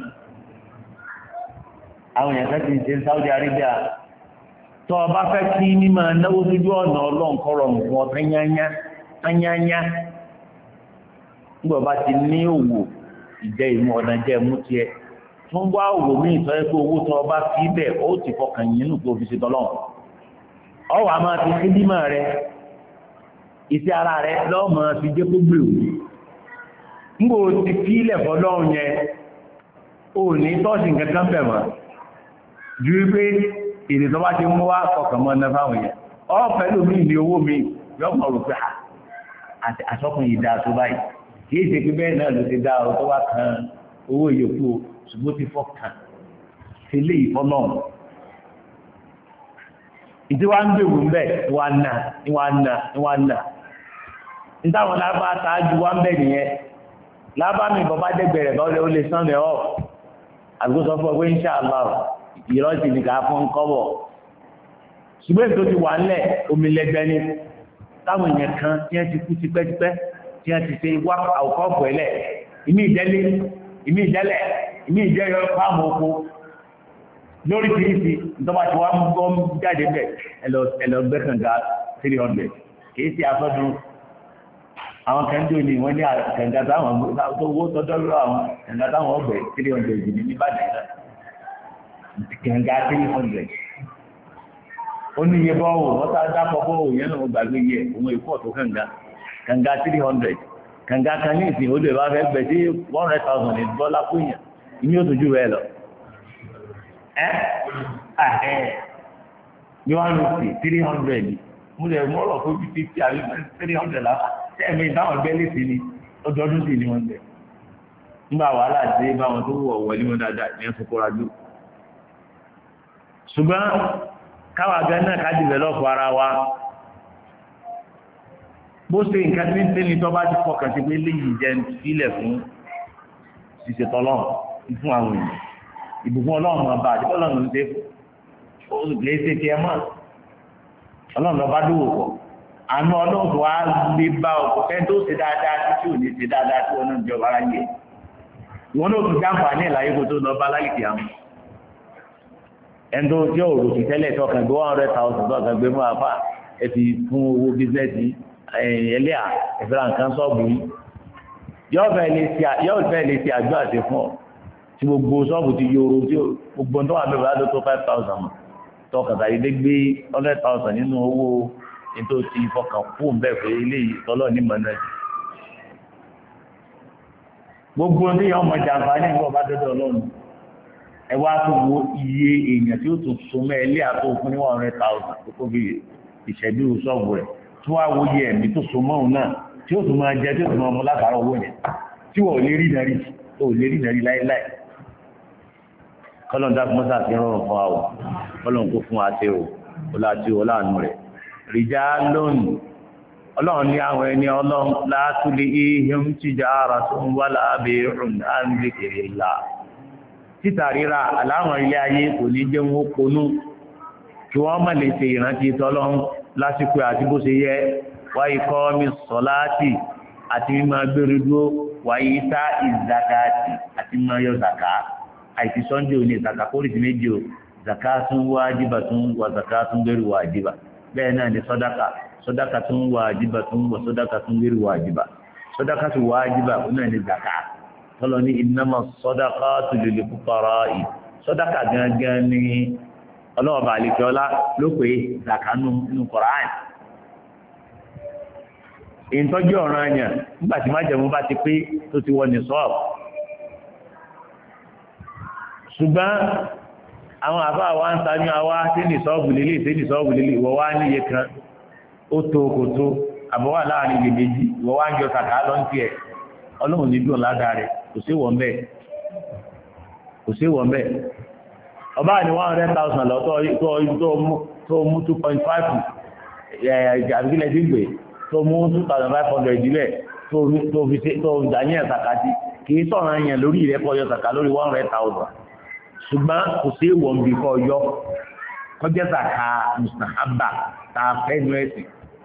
àwọn èèyàn fẹ́ ti ṣe Saudi Arabia tó o bá fẹ́ kí ní máa náwó lójú ọ̀nà ọlọ́run kọ́rọ̀ nǹkan tányányá tányányá nígbà bá ti ní òwò ìjẹ́ ìmú ọ̀nà jẹ́ mú tiẹ̀ tún wá òwò míì tọ́ ẹ pé owó tó o bá fi bẹ̀ ó ti fọkàn yín nù tó fi ṣe tọ́lọ́run ọwọ́ a máa fi sídìmọ̀ rẹ iṣẹ́ ara rẹ lọ́ọ́ máa fi jẹ́ gbogbo ìwò nígbà o ti fi ilẹ̀ fọlọ́run yẹn o ní tọ́sí nǹkan kan bẹ̀ mọ́ ju wípé èdè tó bá ti mú wá kọkàn mọ́ náà fáwọn yẹn ọ́ pẹ̀lú mi ní owó mi yóò mọ̀ rò pé àsọkùn yìí dáa tó báyìí kìí ṣe pé bẹ́ẹ̀ náà ló ti dá ọ tó bá kan owó ìyókù ṣùgbọ́n ti fọkàn ṣe lé ìfọ́nà ìdí wa ń gbèrú ń bẹ̀ ìwà nà ìwà nà ìwà nà nítawọn lábá ṣáájú wa ń bẹ̀ nìyẹn lábá mi bọ́ bá dẹ́gbẹ̀rẹ̀ bá ó lè sán lẹ̀ ọ́ àgbo sọ fún ọ pé ń ṣàlọ́ ìrọ́jì ní ká fún kọ́bọ̀ ṣùgbọ́n ètò ti wà ńlẹ̀ omi lẹ́gbẹ́ ní táwọn èèyàn kan tí wọ́n ti kú tipẹ́tipẹ́ tí wọ́n ti ṣe wá àwòkọ́ọ̀fù ẹ̀lẹ̀ ìmí ìdẹ́lé ìmí ìdẹ́lẹ̀ ìmí ìdẹ́yọ fáàmù oko lórí kìrìsì ìtọ́ba tí wọ́n gbọ́ jáde bẹ̀ ẹlọgbẹ́ kànga three hundred kìí ṣe afọ́dún àwọn kẹ́ńdó ni wọ́n ní kànga táwọn owó tọ́jọ́ lọ àwọn kànga táwọn ọgbẹ̀ three hundred ní Ìbàdàn náà kànga three hundred ó ní iye bọ́ọ̀wù wọ́n sá dápọ̀ bọ́ọ̀wù yẹn náà gbàgbé yẹ òun èkó ọ̀tọ̀ kànga kànga three hundred kànga kan ní ìsìn olè bá fẹ́ gbẹ̀ sí one hundred thousand ní dọ́là fún yẹn ìní ó tójú rẹ lọ ẹ́ ẹ́ ní one fifty three hundred mo lè mú ọ̀rọ̀ fún fifty àbí three hundred lápá sẹ́ẹ̀mí ìdáhùn gbẹ́lẹ̀ sí ni ọdọọdún sí ni wọ́n gbẹ̀ nígbà wàhálà dé báwọn tó wọ̀ wọlé wọn dáadáa ní ẹ̀fọ́ kóra dúró ṣùgbọ́n káwà gan náà ká dìbẹ̀lọ́pù ara wa bó ṣe nǹkan tí ń tẹ́ni tó bá ti fọkàn sí pé léyìí jẹ́ sílẹ̀ fún ṣiṣẹ́ tọ́lọ́run fún àwọn èèyàn ìbùkún ọlọ́run ọba àti ọlọ́run ṣe lè ṣe tiẹ̀ mọ́ ọlọ́run ọba dúró pọ̀ àánú ọlọ́run tó wá lè bá ọkọ̀ fẹ́ tó ṣe dáadáa tí ò ní ṣe dáadáa tí wọn náà jọba ara yẹ ìwọ náà tún jáǹfààní ìlàyé kó tó lọ bá láìkì àwọn ẹnitó tí òòrò ti tẹ́lẹ̀ tọkàn gbé one hundred thousand tọkàn gbé fún apá ẹ fi fún owó bísíǹsì ẹlẹ́à ẹ̀fẹ́ra nǹkan sọ́ọ̀bù yìí yóò fẹ́ lè ṣe àjọ àti fún ọ tí gbogbo sọ́ọ̀bù ti yòrò tí gbogbo tó wà bẹ́ẹ̀ bá tó five thousand tọkàn tàbí dé gbé hundred thousand nínú owó ètò ti fọkàn fún bẹ́ẹ̀ pé eléyìí tọ́lọ́ ní mọ̀nà gbogbo ní ọmọ jàǹfààní ìgbà ọba dọ́dọ̀ ọlọ́run ẹ wá tó wo iye èèyàn tí ó tún so mọ́ ẹlẹ́ àtó fún ní one hundred thousand tó kó bí ìṣẹ́jú sọ́ọ̀bù rẹ̀ tí wọ́n á wo iye ẹ̀mí tó so mọ́ òun náà tí ó tún máa jẹ tí ó tún máa mú látara owó yẹn tí wọ́n ò lè rí nàrí tó ò lè rí nàrí láéláé kọ́lọ́n dákun mọ́sá àti rọrùn fún wa o kọ́lọ́n kó fún wa ṣe o ó láti o láàánú rẹ̀ rìjà lónìí ọlọ́run ní àwọn ẹni ọlọ́run látúlé ihim tijaratun wala bay'un an dhikrillah títà ríra aláwọn ilé ayé kò ní jẹ́ wọn ponú kí wọ́n má lè ṣe ìrántí tọ́lọ́run lásìkò àti bó ṣe yẹ wa iqamis salati àti mímọ́ gbèrú dúró wa ita ìzàkàtì àti mímọ́ yọ zàkà àìsí sọ́njẹ́ òní zàkà kórìsì méjì o zakatun wajibatun wa zakatun ghairu wajiba bẹ́ẹ̀ náà ni sọ́dáka sọ́dáka tún wàjíbà tún wọ sọ́dáka tún lérí wàjíbà sọ́dáka tún wàjíbà ó náà ní zaka tọ́lọ ní innama sadaqatu lil fuqara'i sọ́dáka gangan ní ọlọ́ọ̀bà àlekẹ́ọ́lá ló pé zaka nínú Qur'an ìtọ́jú ọ̀ràn àyàn nígbà tí májẹ̀mú bá ti pé tó ti wọ ní sọ́ọ̀bù ṣùgbọ́n àwọn àbá wa ń ta ní àwa tí ní sọ́ọ̀bù lílé tí ní sọ́ọ̀bù lílé ìwọ wá níye kan ó tó kò tó àbọ̀wà láàrin ilé méjì ìwọ wá ń jọ kàkà lọ ń tiẹ̀ ọlọ́run ní dùn ládàá rẹ̀ kò sí wọ̀n bẹ́ẹ̀ kò sí wọ̀n bẹ́ẹ̀ ọba ní one hundred thousand lọ tó mú two point five àbíkílẹ̀ tí ń gbé tó mú two thousand five hundred ìdílẹ̀ tó fi ṣe tó dàníyàn sàkàtì kì í sọ̀rọ̀ yẹn lórí ìrẹ́pọ̀ yọ sàkà lórí one hundred thousand ṣùgbọ́n kò sí ìwọ̀n bí kọ́ yọ kọjá sàkà mùsàlábà tá a fẹ́ nu ẹ̀sìn.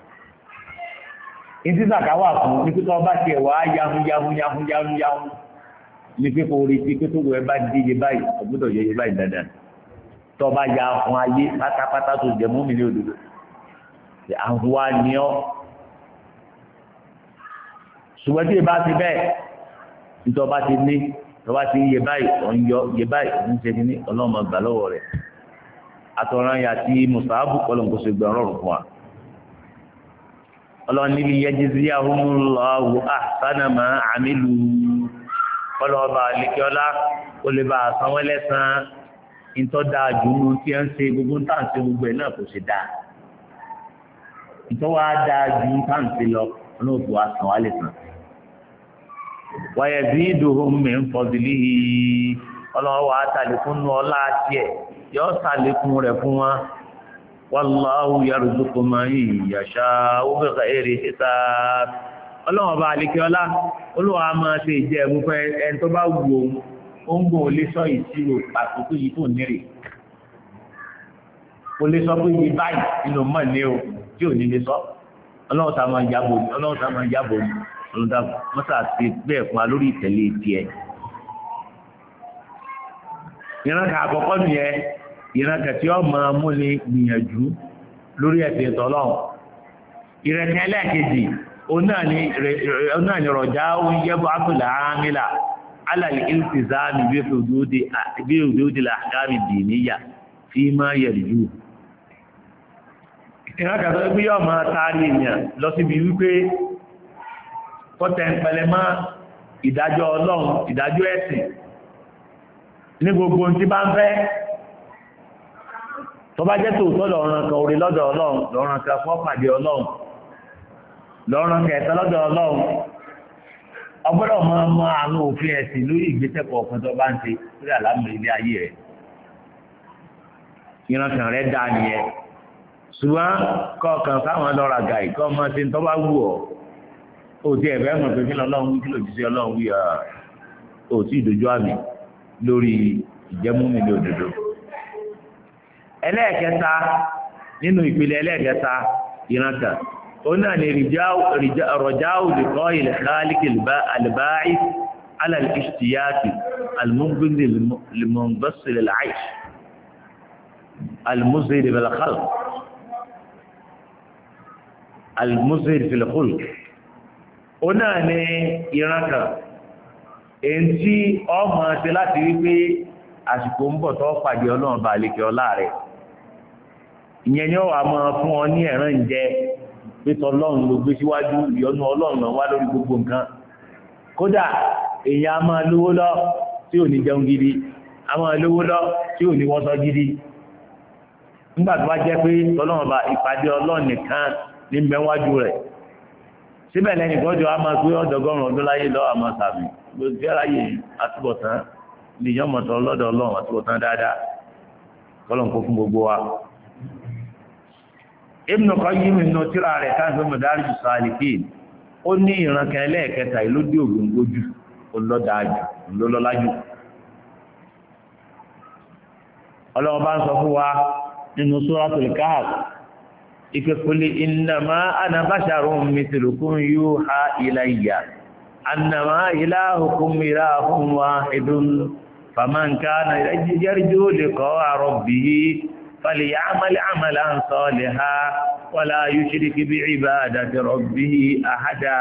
ìdí sàkà wà fún ní pípọ́ bá tiẹ̀ wá yahun yahun yahun yahun yahun ní pípọ́ orí tí pípọ́ rẹ̀ bá dé iye báyìí ọ̀gbọ́dọ̀ yẹ iye báyìí dandan. tó bá ya fún ayé pátápátá tó jẹ mú mi ní òdodo àwọn wa ni ọ́. ṣùgbọ́n tí ì bá ti bẹ́ẹ̀ nítorí bá ti ní tọ́wá ti yẹ báyìí ọ̀n yọ yẹ báyìí ọ̀n ṣe ní ọlọ́mọ gbà lọ́wọ́ rẹ̀ àtọ̀ràn yà tí mùsàábù kọ́lọ̀ kó ṣe gbà rọrùn fún wa. ọlọ́ni lè yajziyahumullahu ahsana ma amilu kọ́lọ́ọ̀bà lẹ́kẹ́ọ́lá kó lè bá àsan wọn lẹ́sàn-án ìtọ́ dáa jù ú tí wọ́n ń ṣe gbogbo tá à ń ṣe gbogbo ẹ̀ náà kò ṣe dáa ìtọ́ wa dáa jù ú tá à ń ṣe lọ ọlọ́ọ̀bù wa san wa lẹ́sàn-án. ويزيدهم من فضله ọlọ́wọ́ wa tàlékún ní ọlá tiẹ̀ yóò tàlékún rẹ̀ fún wa wallahu yarzuqu man yasha'u bighayri hisab ọlọ́wọ́ bá àlékè ọlá olówó a máa ṣe ìjẹ́ ẹ̀mú fẹ́ ẹni tó bá wù ó ń gbọ́ lé sọ ìṣirò àkókò yìí tó nírè kò lè sọ pé yìí báyìí nínú mọ̀ ní o tí ò ní lè sọ ọlọ́wọ́ tá máa yàbò ní ọlọ́wọ́ tá máa yàbò ní olùdá mọ́sá ti bẹ́ẹ̀ fún wa lórí ìtẹ̀lé tiẹ̀. ìrànkà àkọ́kọ́ nìyẹn ìrànkà tí ó máa mú ni gbìyànjú lórí ẹ̀sìn ìtọ́lọ́hùn. ìrẹ̀kẹ́ ẹlẹ́ẹ̀kejì òun náà ni rọ̀já oúnjẹ bọ́ ápùlà ámìlà ala al-iltizami bi hududi bi hududi al-ahkam ad-diniyya fi ma yarju ìran kan tó gbé yọ máa taari èèyàn lọ síbi wípé kọ́tẹ̀ ń pẹlẹ mọ́ ìdájọ́ ọlọ́run ìdájọ́ ẹ̀sìn ní gbogbo ohun tí bá ń fẹ́ tó bá jẹ́ tòótọ́ lọ́rùn kan orí lọ́dọ̀ ọlọ́run lọ́rùn kan fún ọ̀pàdé ọlọ́run lọ́rùn kẹta lọ́dọ̀ ọlọ́run ọgbọ́dọ̀ máa mọ àwọn òfin ẹ̀sìn lórí ìgbésẹ̀ kọ̀ọ̀kan tó bá ń ṣe lórí àlámọ̀ ilé ayé rẹ̀ ìrànkàn rẹ̀ dá nìyẹn ṣùgbọ́n kọ̀ọ̀kan fáwọn lọ́ra gàì kọ́ ọmọ tí ń tọ́ bá wù ọ́ ó ti ẹ̀fẹ́ mọ̀ pé kí lọ́lọ́run wí kí lòdì sí ọlọ́run wí ó tí ìdójú àmì lórí ìjẹ́múmi ní òdodo. ẹlẹ́ẹ̀kẹta nínú ìpele ẹlẹ́ẹ̀kẹta ìrànkàn ó náà ní rọ̀jáù lìkọ́ ilẹ̀ káálíkì àlìbáì alàlìkìṣtìyàtì almúgbìndì lìmọ̀nbọ́sílẹ̀ láìṣ almúzìrì bẹ̀lẹ̀kálù almúzìrì fìlẹ̀kùlù ó náà ní ìrànkàn èyí tí ọmọ ṣe láti rí pé àsìkò ń bọ̀ tó pàdé ọlọ́run bá lè kí ọlá rẹ̀ ìyẹn ni ó wà máa fún ọ ní ẹ̀ràn ìjẹ pétọ ọlọ́run ló gbé síwájú ìyọnu ọlọ́run lọ wá lórí gbogbo nǹkan kódà èèyàn a máa lówó lọ tí ò ní jẹun gidi a máa lówó lọ tí ò ní wọ́sọ gidi nígbà tó bá jẹ́ pé ọlọ́run bá ìpàdé ọlọ́run nìkan ní mẹ́wájú rẹ̀ síbẹ̀ lẹ́yìn gbọ́dọ̀ a máa gbé ọ̀dọ́gọ́rùn ọdún láyé lọ́wọ́ àmọ́ sàmì gbogbo aráyè àtúbọ̀tán lè yàn mọ̀tọ́ lọ́dọ̀ ọlọ́run àtúbọ̀tán dáadáa kọ́lọ̀ ń kó fún gbogbo wa. Ibn Qayyim nínú tírà rẹ̀ káàkiri Madarij as-Salikin ó ní ìrànkẹ́ ẹlẹ́ẹ̀kẹta ìlú dé ògbóngójú olódájú olólọ́lájú. ọlọ́run bá ń sọ fún wa nínú Suratul Kahf ìkẹ́kọ̀ọ́lẹ̀ innama ana basharun mithlukum yuha ilayya annama ilahukum ilahun wahidun faman kana yarju liqa'a rabbih faly'amal 'amalan salihan wala yushrik bi'ibadati rabbih ahada.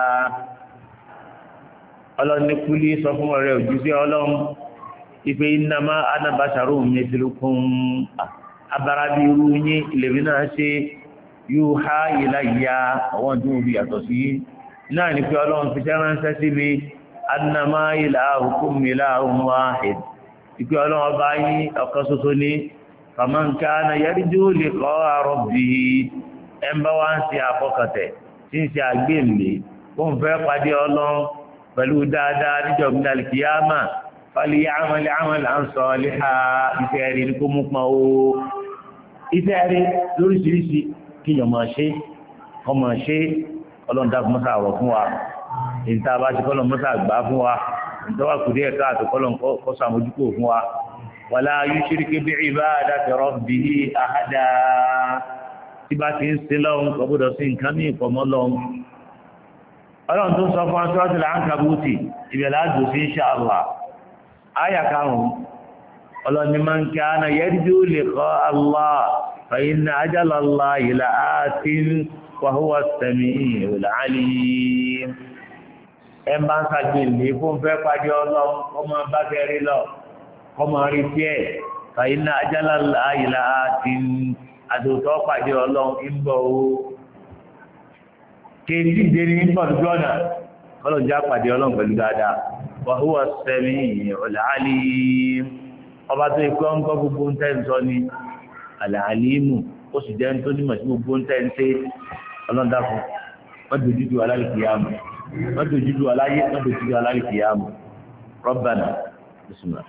ọlọ́run ní kúlí sọ fún ọ̀rẹ́ òjíṣẹ́ ọlọ́run ìpè innama ana basharun mithlukum abarabi irú yín ìlèrí náà ṣe yóò há ilayya àwọn tó ń bí yàtọ̀ sí náà ní pé ọlọ́run fi ṣẹ́ ránṣẹ́ sí mi annama ilahukum ilahun wahid ìpé ọlọ́run ọba yín ọ̀kan ṣoṣo ní faman kana yarju liqa'a rabbih ẹ̀ ń bá wá ń ṣe àfọkàtẹ̀ tí ń ṣe àgbéǹlé kó ń fẹ́ pàdé ọlọ́run pẹ̀lú dáadáa níjọ́ gbìdàlì kìyàmà faly'amal 'amalan salihan ìfẹ́ rí ní kó mú pọn o ìfẹ́ rí lóríṣiríṣi kí yọ máa ṣe ọmọ ṣe ọlọ́ndàkùn mọ́sà àwọ̀ fún wa ìta bá ti kọ́lọ̀ mọ́sà àgbà fún wa ìtọ́wà kù díẹ̀ káàtò kọ́lọ̀ kọ́sà mójúkò fún wa wala yushrik bi'ibadati rabbih ahada tí bá ti ń ṣe lọ́hun kò gbọ́dọ̀ sí nǹkan ní ìpọ̀mọ́ lọ́hun ọlọ́run tó sọ fún Suratul Ankabut ìbẹ̀lẹ̀ àjò sí insha Allah áyà karùn-ún ọlọ́ni man kana yarju liqa'a Allah fa inna ajala Allahi la'atin wa huwa as-sami'ul 'alim. ẹ bá ń ṣàgbéǹde fún fẹ́ pàdé ọlọ́run ọmọ bá kẹrí lọ ọmọ rí tiẹ̀ fa inna ajala Allahi la'atin àdòtọ́ pàdé ọlọ́run ń bọ̀ o kéèdì ìdérí ń bọ̀ lójú ọ̀nà ọlọ́jà pàdé ọlọ́run pẹ̀lú dáadáa wa huwa as-sami'ul 'alim. ọba tó ikú ń gbọ́ gbogbo ń tẹ́ ń sọ ni al-alimu ó sì jẹ́ ń tó nímọ̀ sí gbogbo ń tẹ́ ń ṣe ọlọ́dàkùn wọ́n dojúdu alálìkìyàmù wọ́n dojúdu aláyé wọ́n dojúdu alálìkìyàmù Rabbana bismillah.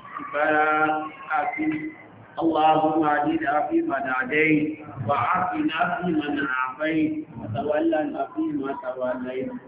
اللهم اهدنا فيمن هديت وعافنا فيمن عافيت وتولنا فيما توليت